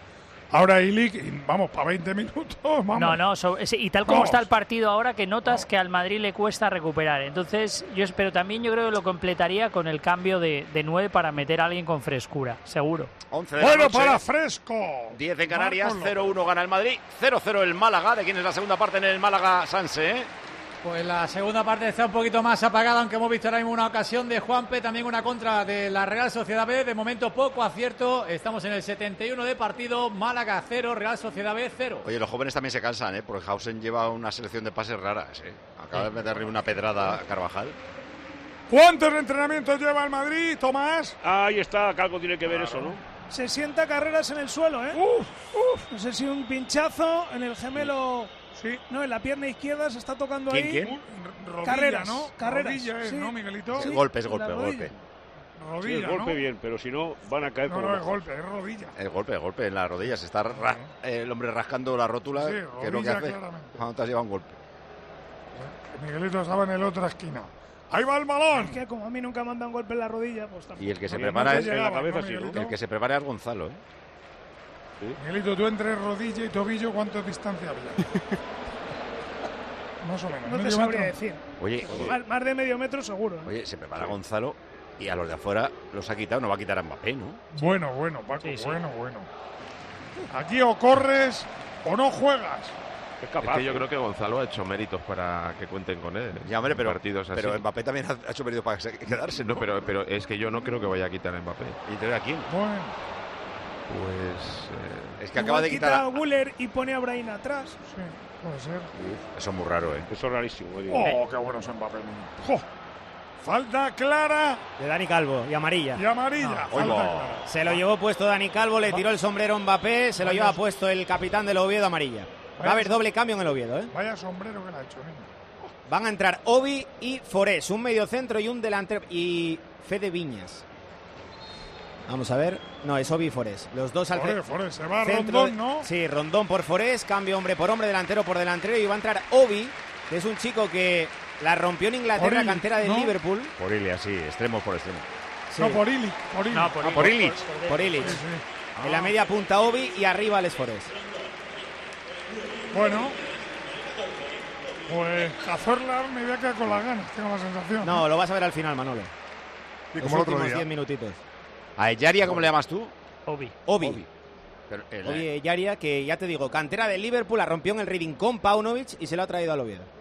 Ahora Ilic, y vamos, para 20 minutos, vamos. No, y tal como Vamos. está el partido ahora, que notas que al Madrid le cuesta recuperar. Entonces, pero también yo creo que lo completaría con el cambio de 9 para meter a alguien con frescura, seguro. 11 de la Bueno, noche, para Fresco. 10 en Canarias, Márcalo. 0-1 gana el Madrid, 0-0 el Málaga. ¿De quién es la segunda parte en el Málaga, Sanse? Pues la segunda parte está un poquito más apagada, aunque hemos visto ahora mismo una ocasión de Juanpe, también una contra de la Real Sociedad B. De momento poco acierto, estamos en el 71 de partido, Málaga 0, Real Sociedad B 0. Oye, los jóvenes también se cansan, porque Hausen lleva una selección de pases raras. Acaba de meterle una pedrada a Carvajal. ¿Cuántos entrenamientos lleva el Madrid, Tomás? Ahí está, que algo tiene que ver eso, ¿no? Se sienta Carreras en el suelo, ¿eh? No sé si un pinchazo en el gemelo. Sí. No, en la pierna izquierda se está tocando ¿Quién, ahí. quién? Rodilla, Carreras, ¿no? Carreras. Rodilla es, sí. ¿no, Miguelito? Sí, Sí, golpe, es en golpe, la rodilla. golpe. Rodilla, Sí, el golpe ¿no? bien, pero si no, van a caer No, como no, es locos. golpe, es rodilla. El golpe en la rodilla. Se está el hombre rascando la rótula, Sí, que es lo que rodilla, hace claramente. cuando te has llevado un golpe. Miguelito estaba en la otra esquina. Ahí va el balón. Es que como a mí nunca me han dado un golpe en la rodilla, pues tampoco. Y el que se Oye, prepara no es te llegaba, en la cabeza, ¿no, sí, ¿no? Miguelito? el que se prepara es Gonzalo, Miguelito, tú entre rodilla y tobillo, ¿cuánto distancia había? Más o menos. No te ¿medio sabría metro? decir. Oye, Más de medio metro seguro. ¿eh? oye, se prepara Gonzalo y a los de afuera los ha quitado, no va a quitar a Mbappé, ¿no? Bueno, Paco, Sí, sí. bueno. Aquí o corres o no juegas. Es Es capaz. que yo creo que Gonzalo ha hecho méritos para que cuenten con él. Ya, hombre, en pero, partidos así. pero Mbappé también ha hecho mérito para quedarse, ¿no? No, pero es que yo no creo que vaya a quitar a Mbappé. ¿Y te ve a quién? Bueno, Pues Es que acaba de quita quitar a Guller y pone a Brahim atrás. sí, puede ser. Eso es muy raro, ¿eh? Eso es rarísimo. oye. Oh, qué bueno es Mbappé. ¡Jo! Falta clara De Dani Calvo y amarilla. y amarilla. Oiga. Falta clara. Se lo llevó puesto Dani Calvo, le tiró el sombrero a Mbappé, se lo lleva puesto el capitán del Oviedo amarilla. Va a haber doble cambio en el Oviedo, ¿eh? Vaya sombrero que le ha hecho, niño. Van a entrar Obi y Forés, un mediocentro y un delantero. Y Fede Viñas. Vamos a ver. No, es Obi y Forés. Los dos al Forés, se va centro. Rondón, ¿no? Sí, Rondón por Forés, cambio hombre por hombre, delantero por delantero. Y va a entrar Obi, que es un chico que la rompió en Inglaterra, Orili, cantera del ¿no? Liverpool. Por Ilia, sí, extremo por extremo. Sí. No, por Ilic. No, por Illich. Por Illich. Sí, sí. En la media punta Obi y arriba Les Forés. Bueno, pues Cazorla me voy a quedar con las ganas, tengo la sensación. No, lo vas a ver al final, Manolo. Y Los como el otro últimos día. 10 minutitos. ¿A Ellaria cómo le llamas tú? Obi. Obi. Pero, Obi Ellaria, que ya te digo, cantera del Liverpool, la rompió en el Reading con Paunovic y se lo ha traído al Oviedo.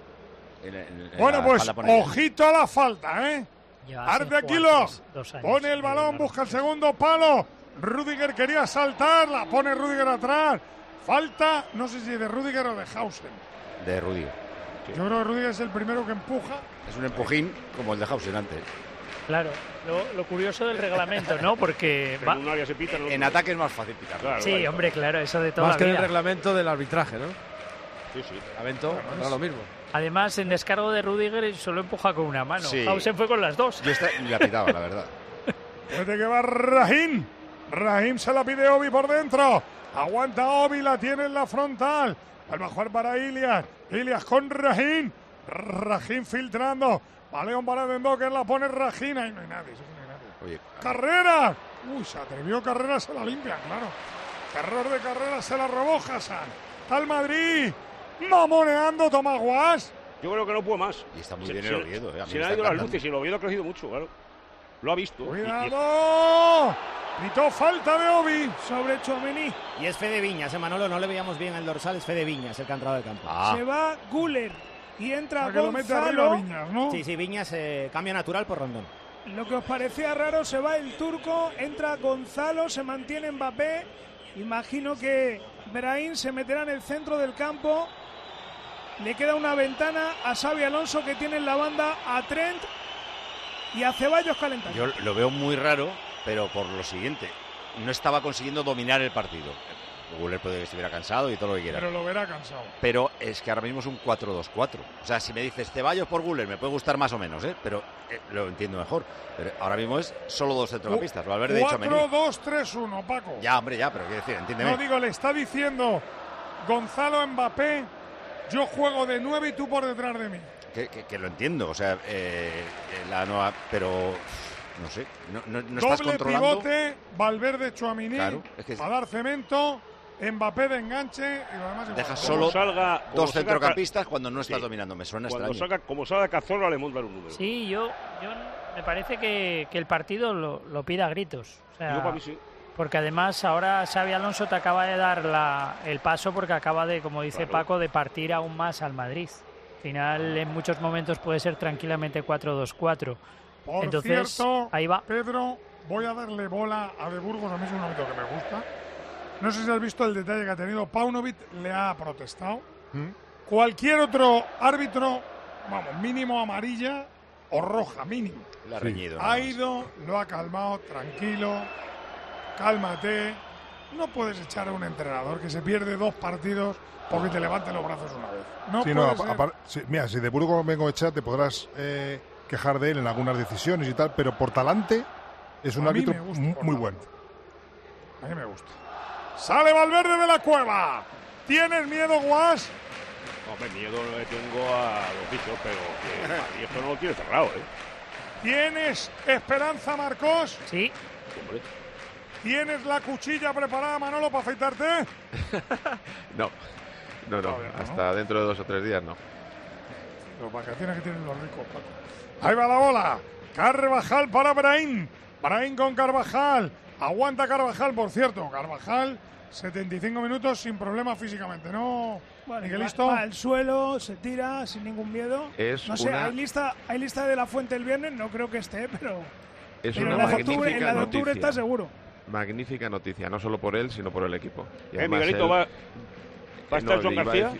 Bueno, pues ojito a la falta, ¿eh? Lleva sin Arde jugar Kilo. 2 años. Pone el balón, busca el segundo palo. Rudiger quería saltar, la pone Rudiger atrás. Falta, no sé si de Rudiger o de Hausen. De Rudiger. Yo creo que Rudiger es el primero que empuja. Es un empujín como el de Hausen antes. Claro, lo curioso del reglamento, ¿no? Porque En un área se pita, en otro En no. ataque es más fácil pitar. Claro, sí, claro. hombre, claro, eso de toda Más la que en el vida. reglamento del arbitraje, ¿no? Sí, sí. El reglamento era lo mismo. Además, en descargo de Rudiger solo empuja con una mano. Sí. Hausen fue con las dos. Yo ni la pitaba, la verdad. Desde que va Rahim. Rahim se la pide Obi por dentro. Aguanta Obi, la tiene en la frontal. Al bajar para Ilias. Ilias con Rahim. Rahim filtrando. Baleón para Dendoker, la pone Rahim. Ahí no hay nadie, eso no hay nadie. Oye, ¡Carreras! Uy, se atrevió Carreras, se la limpia, claro. Error de Carreras, se la robó Hassan. Está el Madrid. Mamoneando Tomás Guas. Yo creo que no puede más. y está muy bien el Oviedo. A mí Se me le han está ido las encantando. luces y el Oviedo ha crecido mucho, claro. Lo ha visto. ¡Cuidado! Pitó falta de Obi. Sobre Tchouaméni. Y es Fede Viñas, Manolo, no le veíamos bien el dorsal, es Fede Viñas, el que ha entrado del campo. Se va Guller y entra Para que lo mete arriba Gonzalo. Viñas, ¿no? Sí, Viñas, cambio natural por Rondón. Lo que os parecía raro, se va el turco, entra Gonzalo, se mantiene Mbappé. Imagino que Brahim se meterá en el centro del campo. Le queda una ventana a Xabi Alonso, que tiene en la banda a Trent y a Ceballos calentando. Yo lo veo muy raro, pero por lo siguiente. No estaba consiguiendo dominar el partido. Guller puede que estuviera cansado y todo lo que quiera. Pero lo verá cansado. Pero es que ahora mismo es un 4-2-4. O sea, si me dices Ceballos por Guller, me puede gustar más o menos, ¿eh? Pero lo entiendo mejor. Pero ahora mismo es solo dos centrocampistas. Valverde y Tchouaméni. 4-2-3-1, Paco. Ya, hombre, ya, pero quiero decir, entiéndeme. No digo, le está diciendo Gonzalo Mbappé, yo juego de 9 y tú por detrás de mí. Que lo entiendo, o sea, la nueva, pero no sé, no estás Doble controlando. pivote, Valverde, Tchouaméni, Claro, es que para dar cemento Mbappé de enganche y lo demás Deja igual. solo dos centrocampistas cuando no estás dominando. Me suena extraño. Como salga Cazorla, le montan un número. Sí, yo me parece que el partido lo pide a gritos. O sea, Yo para mí sí. Porque además ahora Xabi Alonso te acaba de dar el paso porque acaba de, como dice Paco, de partir aún más al Madrid. Al final, en muchos momentos puede ser tranquilamente 4-2-4. Por Entonces, cierto, ahí va. Pedro, voy a darle bola a De Burgos, a mí es un árbitro que me gusta. No sé si has visto el detalle que ha tenido. Paunovic le ha protestado. Cualquier otro árbitro, vamos, mínimo amarilla o roja, mínimo. Le ha reñido. Ha ido, lo ha calmado, tranquilo, cálmate. No puedes echar a un entrenador que se pierde 2 partidos porque te levante los brazos una vez. No sí, puede ser. Mira, si De Burgos vengo a echar, te podrás quejar de él en algunas decisiones y tal, pero por talante es un árbitro muy bueno. A mí me gusta. Sale Valverde de la cueva. ¿Tienes miedo, Guas? Hombre, miedo no le tengo a los bichos, pero que esto no lo tiene cerrado, ¿eh? ¿Tienes esperanza, Marcos? Sí. Hombre. ¿Tienes la cuchilla preparada, Manolo, para afeitarte? No. Hasta dentro de 2 o 3 días no. Las vacaciones que tienen los ricos, Paco. Ahí va la bola. Carvajal para Brahim. Brahim con Carvajal. Aguanta Carvajal, por cierto. Carvajal, 75 minutos sin problema físicamente, ¿no? Bueno, Miguelisto. va al suelo, se tira sin ningún miedo. No sé, hay lista de la Fuente el viernes, no creo que esté, pero una magnífica en la de octubre está seguro. Magnífica noticia, no solo por él, sino por el equipo. Y Miguelito, ¿va a estar John García?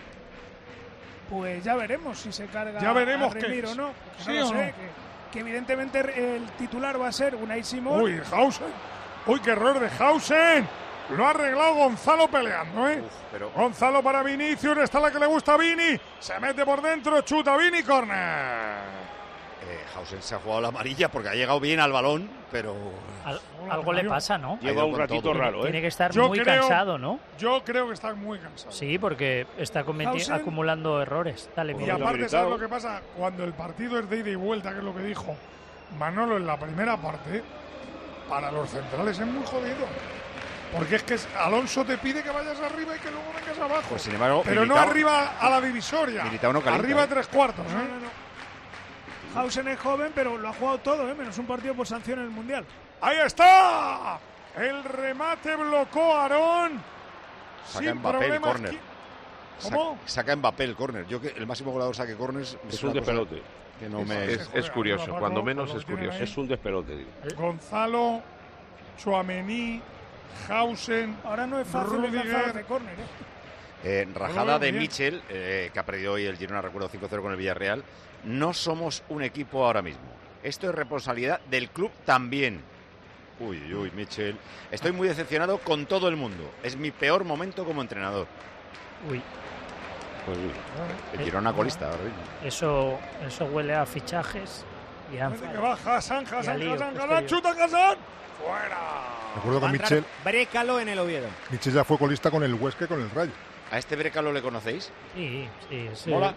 Pues ya veremos si se carga ya veremos a Remir o no. ¿Sí no o sé, no? que evidentemente el titular va a ser Unai Simón. Uy, Hausen. Uy, qué error de Hausen. Lo ha arreglado Gonzalo peleando, ¿eh? Gonzalo para Vinicius, está la que le gusta a Vini. Se mete por dentro, chuta Vini, córner. Hausen se ha jugado la amarilla porque ha llegado bien al balón, pero... Algo le pasa, ¿no? Lleva un ratito raro, ¿eh? Tiene que estar muy cansado, ¿no? Yo creo que está muy cansado. Sí, porque está acumulando errores. Dale, y aparte, ¿sabes lo que pasa? Cuando el partido es de ida y vuelta, que es lo que dijo Manolo en la primera parte, para los centrales es muy jodido. Porque es que Alonso te pide que vayas arriba y que luego vengas abajo. Pues sin embargo, pero Militao, no arriba a la divisoria. No calienta, arriba 3/4. No. Hausen es joven, pero lo ha jugado todo, menos un partido por sanción en el Mundial. ¡Ahí está! El remate blocó a Aarón. Saca Mbappé el córner. ¿Cómo? Saca Mbappé el córner. Yo que el máximo goleador saque córners es un despelote. Que no me... es curioso, cuando menos es curioso. Es un despelote, digo. Gonzalo, Tchouaméni, Hausen. Ahora no es fácil lanzar de córner, rajada de Michel, que ha perdido hoy el Girona, recuerdo 5-0 con el Villarreal. No somos un equipo ahora mismo. Esto es responsabilidad del club también. Uy, Michel. Estoy muy decepcionado con todo el mundo. Es mi peor momento como entrenador. Uy. Pues el Girona colista ahora mismo. Eso huele a fichajes y a... Que va Hassan, chuta Hassan. ¡Fuera! Recuerdo con Michel. Brécalo en el Oviedo. Michel ya fue colista con el Huesca y con el Rayo. ¿A este Brécalo le conocéis? Sí. Mola.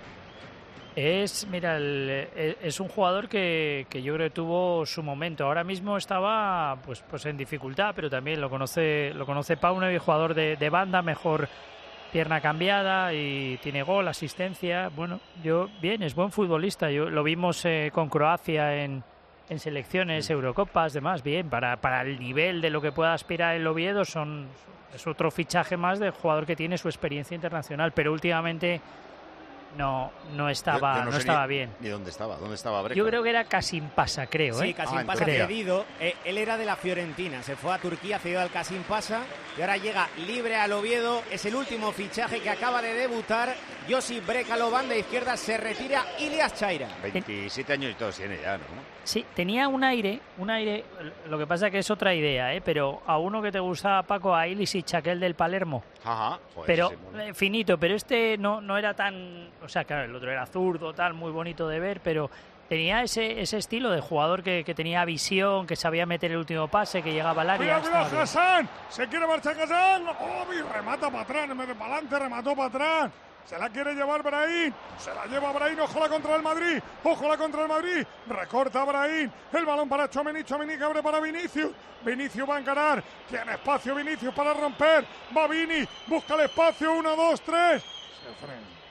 Es un jugador que yo creo que tuvo su momento. Ahora mismo estaba pues en dificultad, pero también lo conoce Paunovic, jugador de banda, mejor pierna cambiada y tiene gol, asistencia. Bueno, es buen futbolista. Lo vimos con Croacia en selecciones, Eurocopas, demás. Bien, para el nivel de lo que pueda aspirar el Oviedo es otro fichaje más del jugador que tiene su experiencia internacional, pero últimamente no estaba bien. ¿Y dónde estaba? ¿Dónde estaba Brécalo? Yo creo que era Kasimpasa, creo. Sí, Kasimpasa cedido. Él era de la Fiorentina, se fue a Turquía, cedido al Kasimpasa y ahora llega libre al Oviedo. Es el último fichaje que acaba de debutar. Josip Brécalo, banda izquierda, se retira Ilias Chaira. 27 años y todos tiene ya, ¿no? Sí, tenía un aire, lo que pasa que es otra idea, pero a uno que te gustaba, Paco, a Ilicic, aquel del Palermo. Ajá. Pero finito, pero este no era tan... O sea, claro, el otro era zurdo, tal, muy bonito de ver, pero tenía ese estilo de jugador que tenía visión, que sabía meter el último pase, que llegaba al área. ¡Cuidado, Hassan! ¡Se quiere marchar Hassan! ¡Oh, remata para atrás! En vez de para adelante, remató para atrás. Se la quiere llevar Brahim. Se la lleva Brahim. Ojo la contra el Madrid. Ojo la contra el Madrid. Recorta Brahim. El balón para Tchouaméni. Tchouaméni que abre para Vinicius. Vinicius va a encarar. Tiene espacio Vinicius para romper. Va Vini. Busca el espacio. 1, 2, 3. Se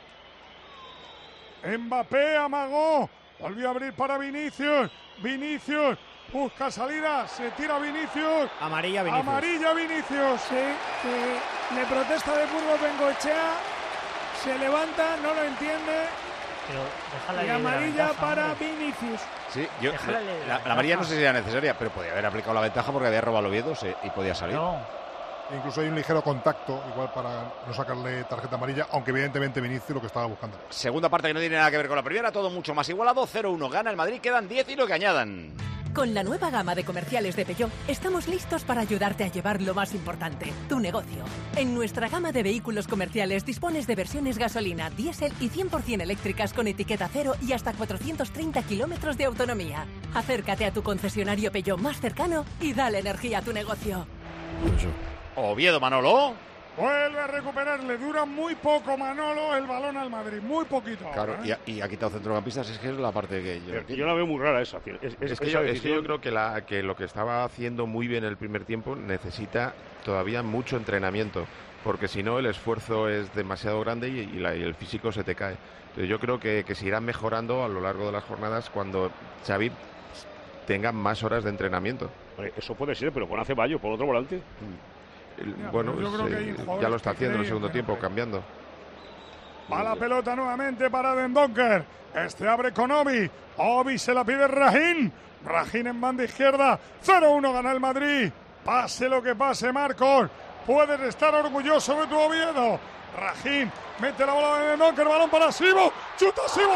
frena. Mbappé amagó. Volvió a abrir para Vinicius. Vinicius. Busca salida, se tira Vinicius. Amarilla Vinicius. Amarilla Vinicius. Sí, que le protesta de Burgos Bengoechea. Se levanta, no lo entiende. Pero y amarilla para Vinicius. Sí, la amarilla no sé si era necesaria, pero podía haber aplicado la ventaja porque había robado Oviedo y podía salir. No. Incluso hay un ligero contacto, igual para no sacarle tarjeta amarilla, aunque evidentemente Vinicius lo que estaba buscando. Segunda parte que no tiene nada que ver con la primera, todo mucho más igualado, 0-1, gana el Madrid, quedan 10 y lo que añadan. Con la nueva gama de comerciales de Peugeot, estamos listos para ayudarte a llevar lo más importante, tu negocio. En nuestra gama de vehículos comerciales dispones de versiones gasolina, diésel y 100% eléctricas con etiqueta cero y hasta 430 kilómetros de autonomía. Acércate a tu concesionario Peugeot más cercano y dale energía a tu negocio. Oviedo, Manolo. Vuelve a recuperar, le dura muy poco Manolo el balón al Madrid, muy poquito. Claro, ahora, y ha quitado centrocampistas, es que es la parte que yo la veo muy rara esa. Es que yo creo que lo que estaba haciendo muy bien el primer tiempo necesita todavía mucho entrenamiento, porque si no el esfuerzo es demasiado grande y el físico se te cae. Entonces yo creo que se irá mejorando a lo largo de las jornadas cuando Xavi tenga más horas de entrenamiento. Eso puede ser, pero pon a Ceballos por otro volante. Bueno, ya lo está haciendo en el segundo tiempo, cambiando. Va la pelota nuevamente para Dendoncker. Este abre con Obi. Obi se la pide Rahim. Rahim en banda izquierda. 0-1 gana el Madrid. Pase lo que pase, Marcos. Puedes estar orgulloso de tu Oviedo. Rahim mete la bola de Dendoncker. Balón para Sibo. Chuta Sibo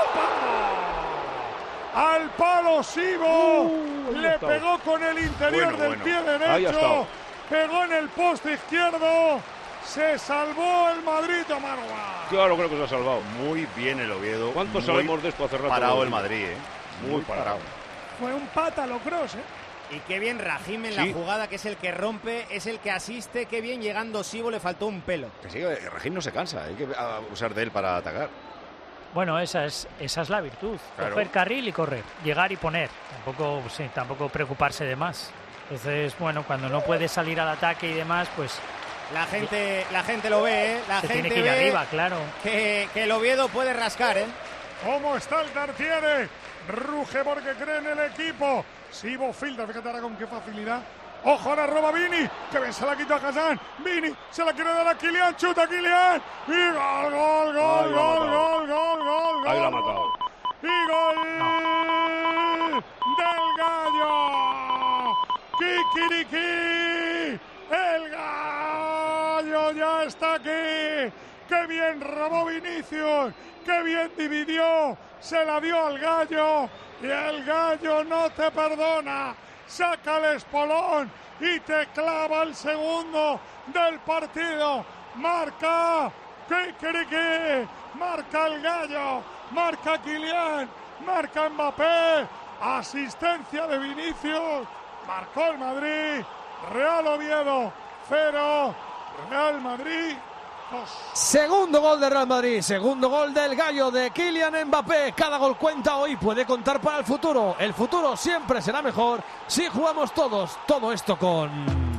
al palo. Sibo. Le pegó con el interior del pie derecho. Pegó en el poste izquierdo. Se salvó el Madrid, Marwa. Claro, creo que se ha salvado. Muy bien el Oviedo. ¿Cuánto sabemos de esto hace rato? Parado el Madrid, Muy parado. Fue un pátalo cross, Y qué bien Rahim en la jugada, que es el que rompe, es el que asiste. Qué bien llegando Sibo, le faltó un pelo. Que sí, Rahim no se cansa, hay que usar de él para atacar. Bueno, esa es la virtud. Claro. Coger carril y correr. Llegar y poner. Tampoco preocuparse de más. Entonces, bueno, cuando no puede salir al ataque y demás, pues... La gente lo ve, La gente tiene que ir ve arriba, claro. Que el Oviedo puede rascar, ¿Cómo está el Tartiere? Ruge porque cree en el equipo. Sibo filtra, fíjate ahora con qué facilidad. Ojo, ahora roba Vini, que bien se la quitó a Kazan. Vini se la quiere dar a Kylian, chuta Kylian. Y gol. Ahí la ha matado. Y gol del Gallo. Kikiriki. El Gallo ya está aquí. Qué bien robó Vinicius. Qué bien dividió. Se la dio al Gallo. Y el Gallo no te perdona. Saca el espolón y te clava el segundo del partido. Marca Kikiriki. Marca el Gallo. Marca Kylian. Marca Mbappé. Asistencia de Vinicius. Marcó el Madrid. Real Oviedo 0. Real Madrid 2. Segundo gol de Real Madrid, segundo gol del Gallo de Kylian Mbappé. Cada gol cuenta hoy, puede contar para el futuro. El futuro siempre será mejor si jugamos todos. Todo esto con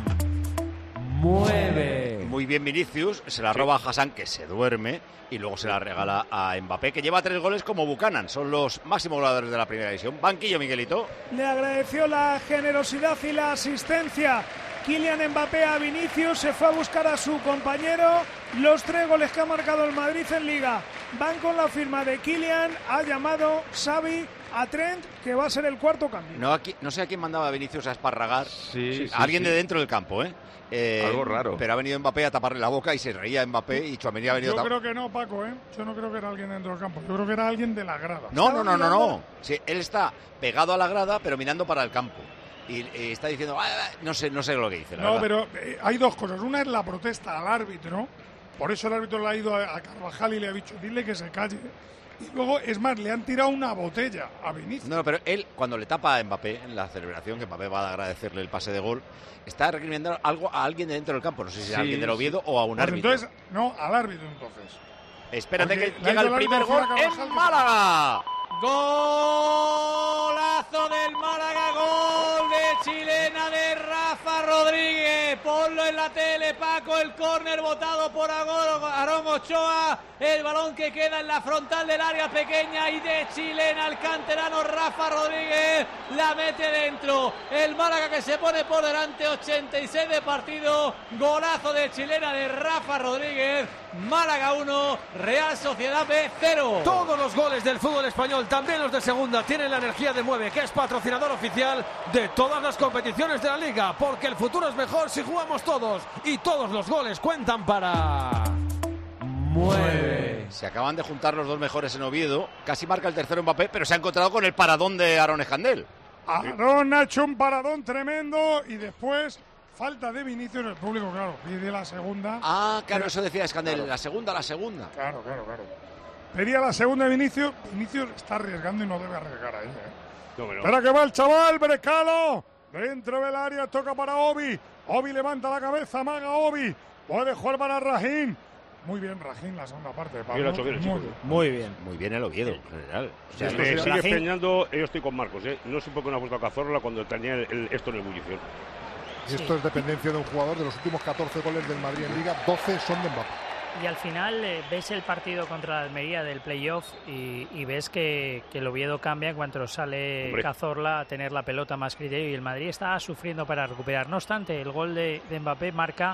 Mueve. Muy bien Vinicius, se la roba a Hassan, que se duerme, y luego se la regala a Mbappé, que lleva 3 goles como Buchanan. Son los máximos goleadores de la primera división. Banquillo, Miguelito. Le agradeció la generosidad y la asistencia Kylian Mbappé a Vinicius. Se fue a buscar a su compañero. Los 3 goles que ha marcado el Madrid en Liga van con la firma de Kylian. Ha llamado Xavi a Trent, que va a ser el cuarto cambio. No sé a quién mandaba a Vinicius a esparragar. Sí, alguien de dentro del campo, algo raro. Pero ha venido Mbappé a taparle la boca y se reía Mbappé, y Tchouaméni ha venido Yo creo que no, Paco, Yo no creo que era alguien dentro del campo. Yo creo que era alguien de la grada. No. Sí, él está pegado a la grada, pero mirando para el campo. Y está diciendo, no sé lo que dice. No, pero hay dos cosas. Una es la protesta al árbitro. Por eso el árbitro le ha ido a Carvajal y le ha dicho, dile que se calle. Y luego, es más, le han tirado una botella a Vinicius. No, pero él, cuando le tapa a Mbappé en la celebración, que Mbappé va a agradecerle el pase de gol, está recriminando algo a alguien de dentro del campo. No sé si es alguien del Oviedo o a un árbitro. Entonces, no, al árbitro entonces. Espérate Porque que le ha llega hecho el la primer misma gol Carvajal en que- Málaga. Golazo del Málaga, gol de chilena de Rafa Rodríguez. Ponlo en la tele, Paco, el córner botado por Aarón Ochoa. El balón que queda en la frontal del área pequeña y de chilena el canterano Rafa Rodríguez la mete dentro. El Málaga que se pone por delante, 86 de partido. Golazo de chilena de Rafa Rodríguez. Málaga 1, Real Sociedad B 0. Todos los goles del fútbol español, también los de segunda, tienen la energía de Mueve, que es patrocinador oficial de todas las competiciones de la liga, porque el futuro es mejor si jugamos todos y todos los goles cuentan para Mueve. Se acaban de juntar los dos mejores en Oviedo. Casi marca el tercero Mbappé, pero se ha encontrado con el paradón de Aaron Escandel. Aarón ha hecho un paradón tremendo y después falta de Vinicius. El público, claro, pide la segunda. Ah, claro, eso decía Escandel. Claro. La segunda. Claro. Pedía la segunda de Vinicius. Vinicius está arriesgando y no debe arriesgar ahí. Espera que va el chaval, Brecalo. Dentro del área, toca para Obi. Obi levanta la cabeza, amaga Obi. Puede jugar para Rajín. Muy bien, Rajín, la segunda parte. Pablo. Bien, lo ha hecho bien, Muy chico. bien. Muy bien. Muy bien el Oviedo, en general. O sea, Sigue Rajín- empeñando, yo estoy con Marcos, no sé por qué no ha puesto a Cazorla cuando tenía esto en el bullición. Y esto es dependencia de un jugador. De los últimos 14 goles del Madrid en Liga, 12 son de Mbappé. Y al final ves el partido contra la Almería del playoff y ves que el Oviedo cambia en cuanto sale Hombre. Cazorla a tener la pelota más criterio y el Madrid está sufriendo para recuperar. No obstante, el gol de Mbappé marca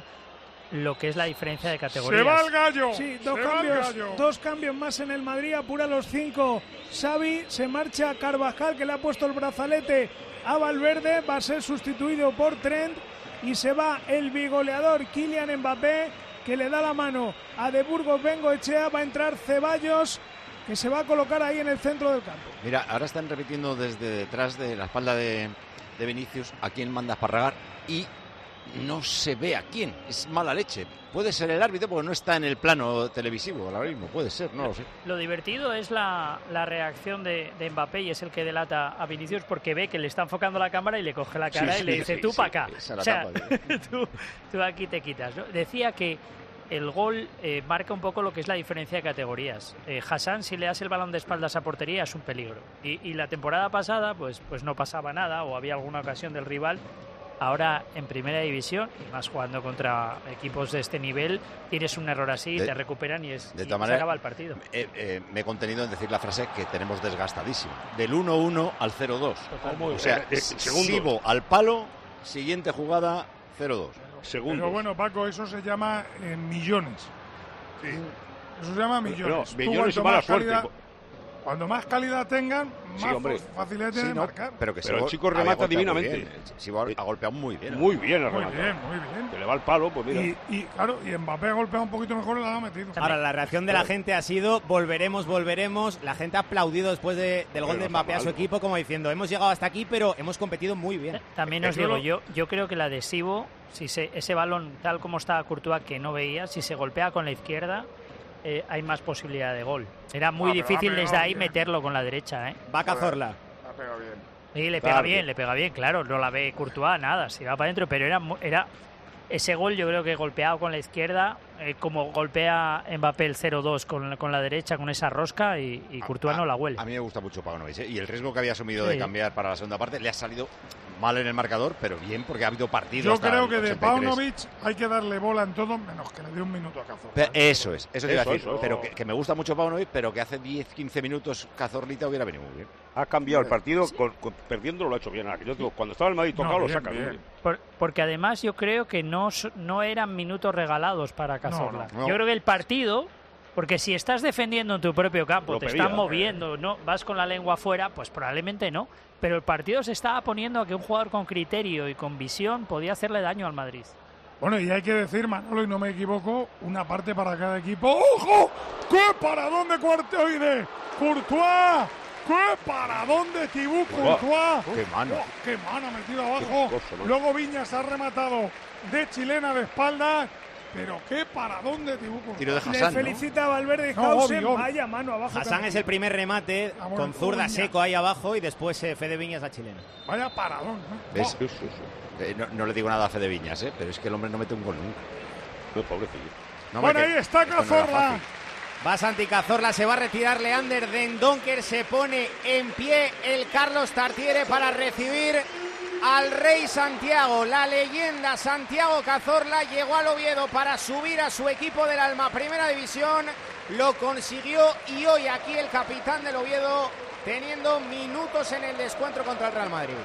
lo que es la diferencia de categorías. ¡Se va el gallo! Sí, ¡Se va el gallo! dos cambios más en el Madrid, apura los 5. Xavi, se marcha Carvajal, que le ha puesto el brazalete a Valverde, va a ser sustituido por Trent y se va el bigoleador Kylian Mbappé, que le da la mano a De Burgos Bengoechea, va a entrar Ceballos, que se va a colocar ahí en el centro del campo. Mira, ahora están repitiendo desde detrás de la espalda de Vinicius a quién manda Esparragar y no se ve a quién. Es mala leche. Puede ser el árbitro porque no está en el plano televisivo ahora mismo. Puede ser, no lo sé. Lo divertido es la reacción de Mbappé y es el que delata a Vinicius porque ve que le está enfocando la cámara y le coge la cara y le dice tú para acá. Esa es la O sea, tapa, tú aquí te quitas, ¿no? Decía que el gol marca un poco lo que es la diferencia de categorías. Hassan, si le das el balón de espaldas a portería, es un peligro. Y la temporada pasada, pues no pasaba nada o había alguna ocasión del rival. Ahora en primera división, y más jugando contra equipos de este nivel, tienes un error así, te recuperan y De todas se maneras, acaba el partido. me he contenido en decir la frase que tenemos desgastadísima. Del 1-1 al 0-2. O sea, Sibo al palo, siguiente jugada, 0-2. Pero bueno, Paco, eso se llama millones. Sí. Eso se llama millones. No, millones y mala suerte. Cuando más calidad tengan, Sí, más hombre. facilidad tienen de marcar. Pero el chico remata divinamente. Sibo ha golpeado muy bien. Muy bien, Muy bien. Que le va el palo, pues mira. Y claro, y Mbappé ha golpeado un poquito mejor y la ha metido. Ahora, la reacción de la gente ha sido volveremos. La gente ha aplaudido después del gol de Mbappé a su equipo como diciendo hemos llegado hasta aquí, pero hemos competido muy bien. También os digo, yo creo que la de Sibo, si ese balón tal como estaba Courtois que no veía, si se golpea con la izquierda, hay más posibilidad de gol. Era muy difícil desde ahí meterlo con la derecha. Va a Cazorla. La pega bien. Sí, le pega bien, claro. No la ve Courtois, nada, se va para adentro, pero era ese gol yo creo que golpeado con la izquierda, como golpea Mbappé el 0-2 con la derecha, con esa rosca y Courtois no la huele. A mí me gusta mucho Paunovic, y el riesgo que había asumido de cambiar para la segunda parte le ha salido mal en el marcador, pero bien porque ha habido partidos. Yo hasta creo el que de 83. Paunovic hay que darle bola en todo, menos que le dé un minuto a Cazorla. Eso te iba a decir. Eso. Pero que me gusta mucho Paunovic, pero que hace 10-15 minutos Cazorlita hubiera venido muy bien. Ha cambiado el partido, perdiéndolo lo ha hecho bien. Yo digo, cuando estaba el Madrid tocado lo saca bien. Porque además yo creo que no eran minutos regalados para Cazorla. No. Yo creo que el partido, porque si estás defendiendo en tu propio campo, te están moviendo, no vas con la lengua afuera, pues probablemente no. Pero el partido se estaba poniendo a que un jugador con criterio y con visión podía hacerle daño al Madrid. Bueno, y hay que decir, Manolo, y no me equivoco, una parte para cada equipo. ¡Ojo! ¡Qué paradón de Cuartoide! ¡Courtois! ¡Qué paradón de Thibaut Courtois! ¡Qué mano! ¡Qué mano metido abajo! Luego Viñas ha rematado de chilena de espaldas. Pero qué paradón de Thibaut Courtois. Tiro de Hassan, Le felicita a Valverde y No, Hausen, obvio. vaya mano abajo. Hassan es el primer remate con zurda seco ahí abajo y después Fede Viñas la chilena. Vaya paradón. ¿Ves? No le digo nada a Fede Viñas, pero es que el hombre no mete un gol nunca. No, pobrecillo. Bueno, ahí está esto no era Cazorla. fácil. Va Santi Cazorla, se va a retirar Leander Dendoncker, se pone en pie el Carlos Tartiere para recibir al Rey Santiago. La leyenda Santiago Cazorla llegó al Oviedo para subir a su equipo del alma Primera División, lo consiguió y hoy aquí el capitán del Oviedo teniendo minutos en el descuento contra el Real Madrid.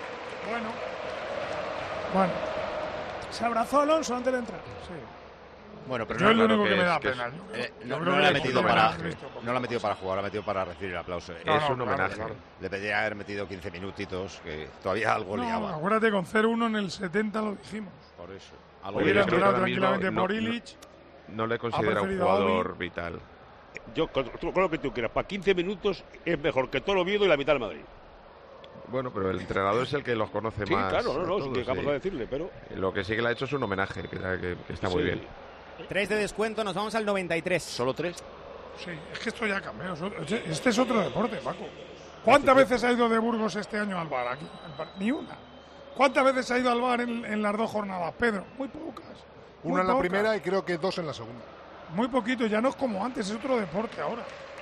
Bueno, se abrazó Alonso antes de entrar. Sí. Bueno, pero yo es lo único que me da pena. No lo ha metido para jugar, lo ha metido para recibir el aplauso. Es un homenaje. Claro. Le pedía haber metido 15 minutitos, que todavía algo liaba. Acuérdate, con 0-1 en el 70 lo dijimos. Por eso. Hubiera entrado tranquilamente por Illich. No le considera un jugador vital. Yo creo que tú quieras. Para 15 minutos es mejor que todo el Oviedo y la mitad del Madrid. Bueno, pero el entrenador es el que los conoce más. Sí, claro, no, sí, vamos a decirle, pero... Lo que sí que le ha hecho es un homenaje, que está muy bien. 3 de descuento, nos vamos al 93. ¿Solo 3? Sí, es que esto ya cambió. Este es otro deporte, Paco. ¿Cuántas veces ha ido de Burgos este año al bar aquí? Ni una. ¿Cuántas veces ha ido al bar en las 2 jornadas, Pedro? Muy pocas. Una en la primera y creo que 2 en la segunda. Muy poquito, ya no es como antes, es otro deporte ahora.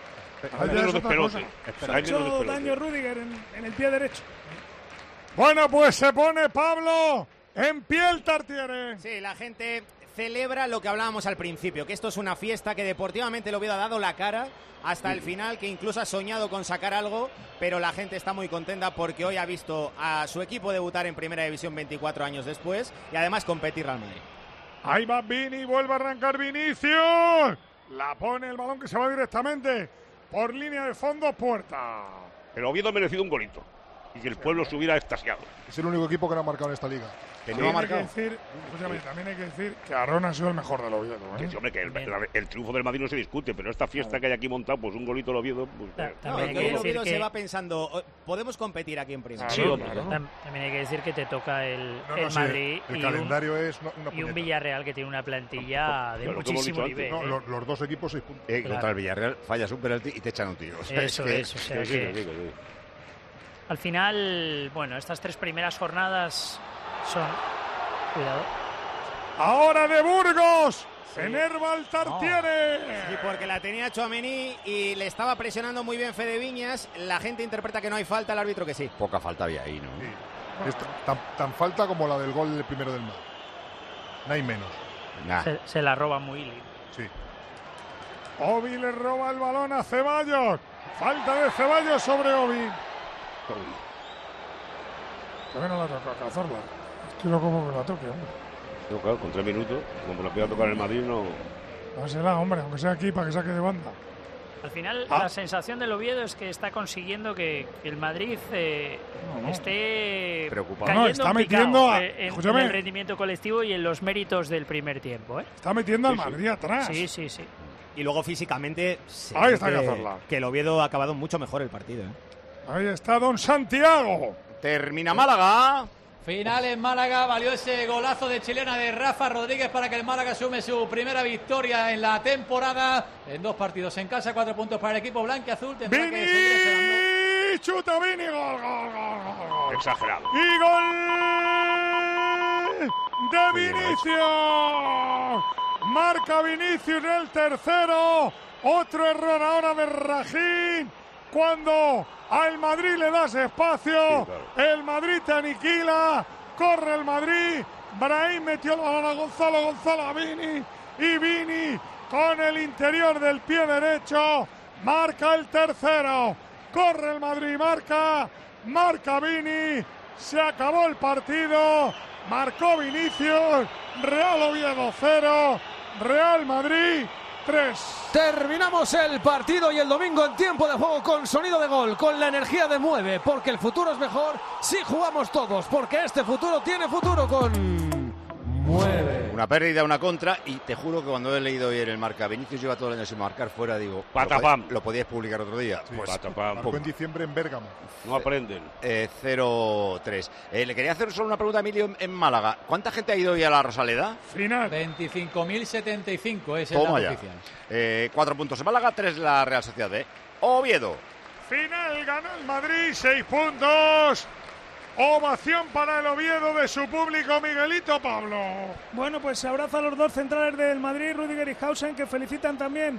Ha hecho daño Rüdiger en el pie derecho. Bueno, pues se pone Pablo en pie el Tartiere. Sí, la gente celebra lo que hablábamos al principio, que esto es una fiesta, que deportivamente el Oviedo ha dado la cara hasta el final, que incluso ha soñado con sacar algo, pero la gente está muy contenta porque hoy ha visto a su equipo debutar en Primera División 24 años después y además competir Real Madrid. Ahí va Vini, vuelve a arrancar Vinicius. La pone el balón que se va directamente por línea de fondo, puerta. El Oviedo ha merecido un golito y que el pueblo se hubiera extasiado. Es el único equipo que no ha marcado en esta liga. También hay que decir que Arón ha sido el mejor del Oviedo. Que sí, hombre, que el triunfo del Madrid no se discute, pero esta fiesta que hay aquí montado, pues un golito del Oviedo. Pues, el Oviedo se va pensando, podemos competir aquí en Primera. Sí, también hay que decir que te toca el Madrid el calendario es y un Villarreal que tiene una plantilla de muchísimo nivel. Los dos equipos 6 puntos. Contra el Villarreal fallas un penalti y te echan un tiro. Eso. Al final, bueno, estas 3 primeras jornadas son... Cuidado. Ahora de Burgos. Enerva el Tartiere. Sí, porque la tenía Tchouaméni y le estaba presionando muy bien Fede Viñas. La gente interpreta que no hay falta, el árbitro que sí. Poca falta había ahí, ¿no? Sí. Tan falta como la del gol del primero del Madrid. No hay menos. Se la roba muy libre. Sí. Obi le roba el balón a Ceballos. Falta de Ceballos sobre Obi. También no la toca a Cazorla. Estoy loco porque la toque, hombre. No, claro, con 3 minutos, como la pueda tocar el Madrid, no. No será, hombre, aunque sea aquí para que saque de banda. Al final, la sensación del Oviedo es que está consiguiendo que el Madrid esté preocupado. Está metiendo en el rendimiento colectivo y en los méritos del primer tiempo. Está metiendo al Madrid atrás. Sí. Y luego físicamente ahí está Cazorla. Que el Oviedo ha acabado mucho mejor el partido. Ahí está Don Santiago. Termina Málaga. Final en Málaga, valió ese golazo de chilena de Rafa Rodríguez para que el Málaga sume su primera victoria en la temporada. En 2 partidos en casa, 4 puntos para el equipo blanquiazul. Tendrá que seguir esperando. Chuta Vini, gol. Exagerado. Y gol de Vinicius. Marca Vinicius el tercero. Otro error ahora de Rajín. Cuando al Madrid le das espacio, el Madrid te aniquila, corre el Madrid, Brahim metió el balón a Gonzalo a Vini, y Vini con el interior del pie derecho, marca el tercero, corre el Madrid, marca Vini, se acabó el partido, marcó Vinicius, Real Oviedo 0, Real Madrid 3. Terminamos el partido y el domingo en tiempo de juego con sonido de gol, con la energía de Mueve, porque el futuro es mejor si jugamos todos, porque este futuro tiene futuro con Mueve. Una pérdida, una contra, y te juro que cuando he leído hoy en el marca Vinicius lleva todo el año sin marcar fuera, digo, patapam. Lo podíais publicar otro día. Sí, pues marcó en diciembre en Bérgamo. No aprenden. 0-3. Le quería hacer solo una pregunta a Emilio en Málaga. ¿Cuánta gente ha ido hoy a la Rosaleda? Final. 25.075 es el dato oficial. 4 puntos en Málaga, 3 la Real Sociedad B. Oviedo. Final, ganó el Madrid, 6 puntos. Ovación para el Oviedo de su público, Miguelito Pablo. Bueno, pues se abraza a los 2 centrales del Madrid, Rüdiger y Hausen, que felicitan también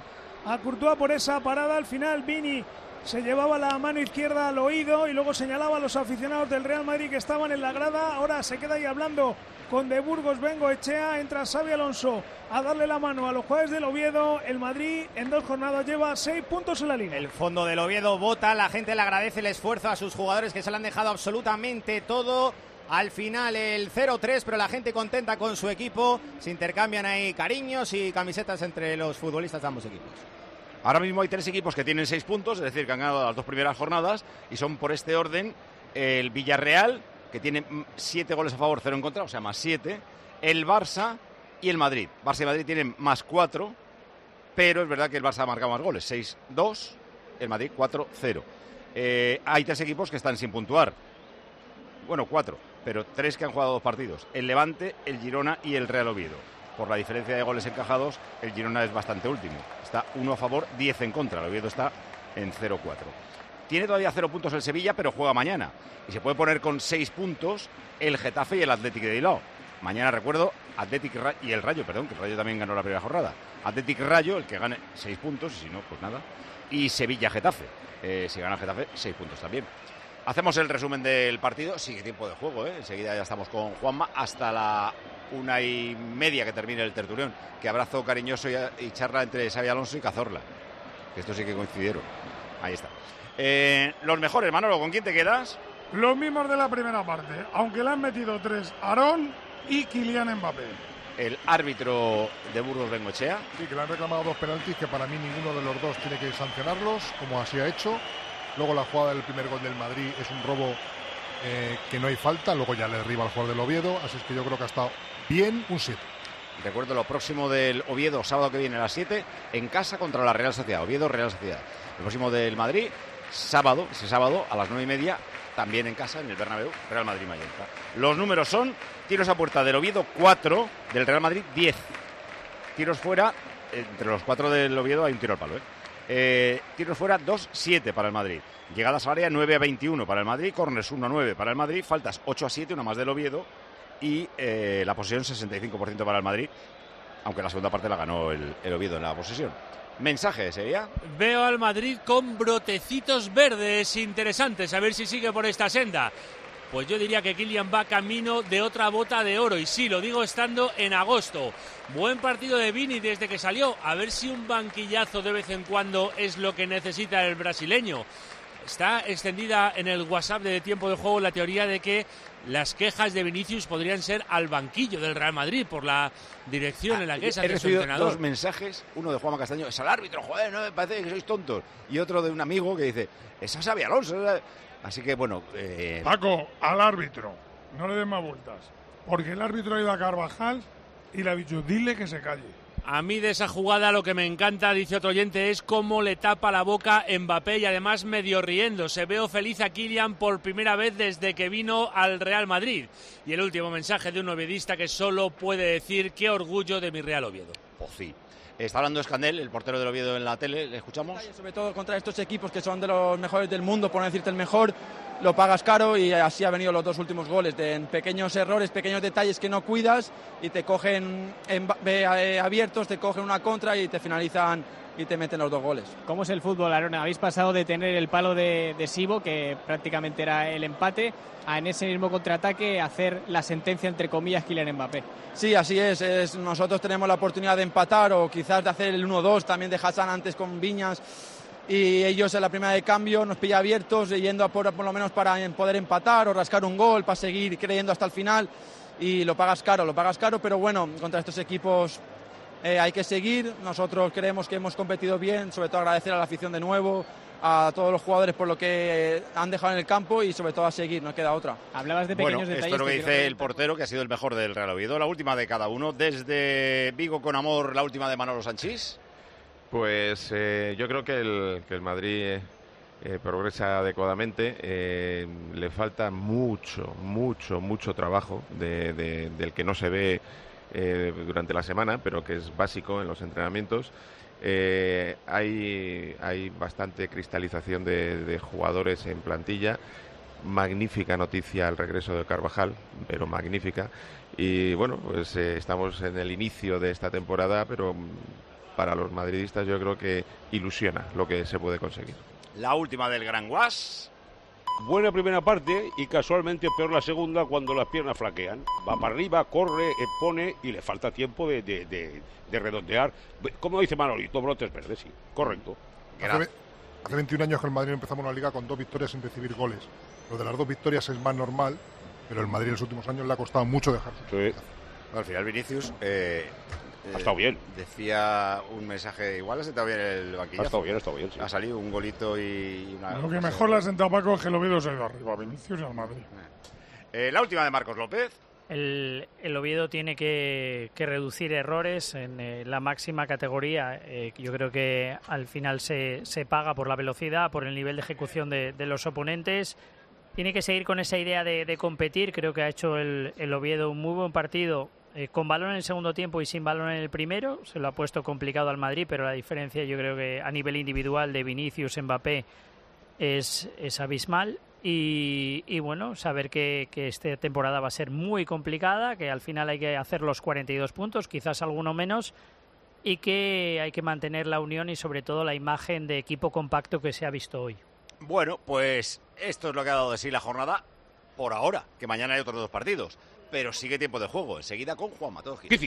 a Courtois por esa parada. Al final Vini se llevaba la mano izquierda al oído y luego señalaba a los aficionados del Real Madrid que estaban en la grada. Ahora se queda ahí hablando con De Burgos Bengoechea. Entra Xabi Alonso a darle la mano a los jugadores del Oviedo. El Madrid en 2 jornadas lleva 6 puntos en la Liga. El fondo del Oviedo vota, la gente le agradece el esfuerzo a sus jugadores que se le han dejado absolutamente todo. Al final el 0-3, pero la gente contenta con su equipo. Se intercambian ahí cariños y camisetas entre los futbolistas de ambos equipos. Ahora mismo hay 3 equipos que tienen 6 puntos, es decir, que han ganado las 2 primeras jornadas, y son por este orden el Villarreal, que tiene 7 goles a favor, 0 en contra, o sea, más 7, el Barça y el Madrid. Barça y Madrid tienen más 4, pero es verdad que el Barça ha marcado más goles, 6-2, el Madrid 4-0. Hay 3 equipos que están sin puntuar, bueno, 4, pero 3 que han jugado 2 partidos, el Levante, el Girona y el Real Oviedo. Por la diferencia de goles encajados, el Girona es bastante último. Está 1 a favor, 10 en contra. El Oviedo está en 0-4. Tiene todavía 0 puntos el Sevilla, pero juega mañana. Y se puede poner con 6 puntos el Getafe y el Athletic de Bilbao. Mañana, recuerdo, Athletic y el Rayo, perdón, que el Rayo también ganó la primera jornada. Athletic Rayo, el que gane 6 puntos, y si no, pues nada. Y Sevilla-Getafe. Si gana Getafe, 6 puntos también. Hacemos el resumen del partido. Sigue tiempo de juego, ¿eh? Enseguida ya estamos con Juanma hasta la 1:30 que termine el tertulión. Que abrazo cariñoso y charla entre Xabi Alonso y Cazorla. Que esto sí que coincidieron. Ahí está. Los mejores, Manolo, ¿con quién te quedas? Los mismos de la primera parte, aunque le han metido 3 Aarón y Kylian Mbappé. El árbitro de Burgos Bengoechea. Sí, que le han reclamado 2 penaltis que para mí ninguno de los 2 tiene que sancionarlos, como así ha hecho. Luego la jugada del primer gol del Madrid es un robo que no hay falta, luego ya le derriba al jugador del Oviedo, así es que yo creo que ha estado bien, un 7. Recuerdo lo próximo del Oviedo, sábado que viene a las 7, en casa contra la Real Sociedad, Oviedo Real Sociedad. El próximo del Madrid, ese sábado a las 9:30, también en casa, en el Bernabéu, Real Madrid-Mallorca. Los números son: tiros a puerta del Oviedo 4, del Real Madrid 10. Tiros fuera, entre los 4 del Oviedo hay un tiro al palo, tiros fuera 2-7 para el Madrid. Llegadas al área 9-21 para el Madrid. Corners 1-9 para el Madrid. Faltas 8-7, una más del Oviedo. Y la posesión 65% para el Madrid, aunque la segunda parte la ganó el Oviedo en la posesión. Mensaje, ¿sería? Veo al Madrid con brotecitos verdes interesantes, a ver si sigue por esta senda. Pues yo diría que Kylian va camino de otra bota de oro, y sí, lo digo estando en agosto. Buen partido de Vini desde que salió, a ver si un banquillazo de vez en cuando es lo que necesita el brasileño. Está extendida en el WhatsApp de Tiempo de Juego la teoría de que las quejas de Vinicius podrían ser al banquillo del Real Madrid por la dirección en la que es ante su entrenador. 2 mensajes, uno de Juanma Castaño: es al árbitro, joder, no me parece que sois tontos. Y otro de un amigo que dice: es a Xabi Alonso. Así que bueno... Paco, al árbitro, no le des más vueltas. Porque el árbitro ha ido a Carvajal y le ha dicho: dile que se calle. A mí de esa jugada lo que me encanta, dice otro oyente, es cómo le tapa la boca Mbappé, y además medio riendo. Se veo feliz a Kylian por primera vez desde que vino al Real Madrid. Y el último mensaje de un oviedista que solo puede decir: qué orgullo de mi Real Oviedo. Pues sí. Está hablando Escandel, el portero del Oviedo, en la tele. ¿Le escuchamos? Sobre todo contra estos equipos que son de los mejores del mundo, por no decirte el mejor, lo pagas caro, y así ha venido los 2 últimos goles, en pequeños errores, pequeños detalles que no cuidas, y te cogen abiertos, te cogen una contra y te finalizan y te meten los 2 goles. ¿Cómo es el fútbol, Arona? Habéis pasado de tener el palo de Sibo, que prácticamente era el empate, a en ese mismo contraataque hacer la sentencia, entre comillas, Kylian Mbappé. Sí, así es. Nosotros tenemos la oportunidad de empatar, o quizás de hacer el 1-2, también de Hassan antes con Viñas, y ellos en la primera de cambio nos pilla abiertos, yendo a por lo menos para poder empatar o rascar un gol, para seguir creyendo hasta el final, y lo pagas caro, pero bueno, contra estos equipos hay que seguir. Nosotros creemos que hemos competido bien, sobre todo agradecer a la afición de nuevo, a todos los jugadores por lo que han dejado en el campo, y sobre todo a seguir, no queda otra. Hablabas de pequeños detalles. Esto es lo que dice el portero, que ha sido el mejor del Real Oviedo. La última de cada uno. Desde Vigo con amor, la última de Manolo Sanchís. Pues yo creo que el Madrid progresa adecuadamente. Le falta mucho trabajo del que no se ve durante la semana, pero que es básico en los entrenamientos. Hay bastante cristalización de jugadores en plantilla. Magnífica noticia el regreso de Carvajal, pero magnífica. Y bueno, pues estamos en el inicio de esta temporada, pero para los madridistas yo creo que ilusiona lo que se puede conseguir. La última del Gran Guas. Buena primera parte y casualmente peor la segunda cuando las piernas flaquean. Va para arriba, corre, pone y le falta tiempo de redondear. Como dice Manolito, brotes verdes, sí, correcto. Hace 21 años que el Madrid empezamos una liga con 2 victorias sin recibir goles. Lo de las 2 victorias es más normal, pero el Madrid en los últimos años le ha costado mucho dejarse. Sí. Al final Vinicius ha estado bien. Decía un mensaje, igual ha sentado bien el banquillazo. Ha estado bien, sí. Ha salido un golito y una... Lo que mejor le ha sentado Paco es que el Oviedo se ha ido arriba, Vinicius y al Madrid. La última de Marcos López. El Oviedo tiene que reducir errores en la máxima categoría. Yo creo que al final se paga por la velocidad, por el nivel de ejecución de los oponentes. Tiene que seguir con esa idea de competir. Creo que ha hecho el Oviedo un muy buen partido, con balón en el segundo tiempo y sin balón en el primero. Se lo ha puesto complicado al Madrid, pero la diferencia yo creo que a nivel individual de Vinicius, Mbappé es abismal. Y bueno, saber que esta temporada va a ser muy complicada, que al final hay que hacer los 42 puntos, quizás alguno menos, y que hay que mantener la unión y sobre todo la imagen de equipo compacto que se ha visto hoy. Bueno, pues esto es lo que ha dado de sí la jornada por ahora, que mañana hay otros 2 partidos, pero sigue tiempo de juego, enseguida con Juan Mateo Gil.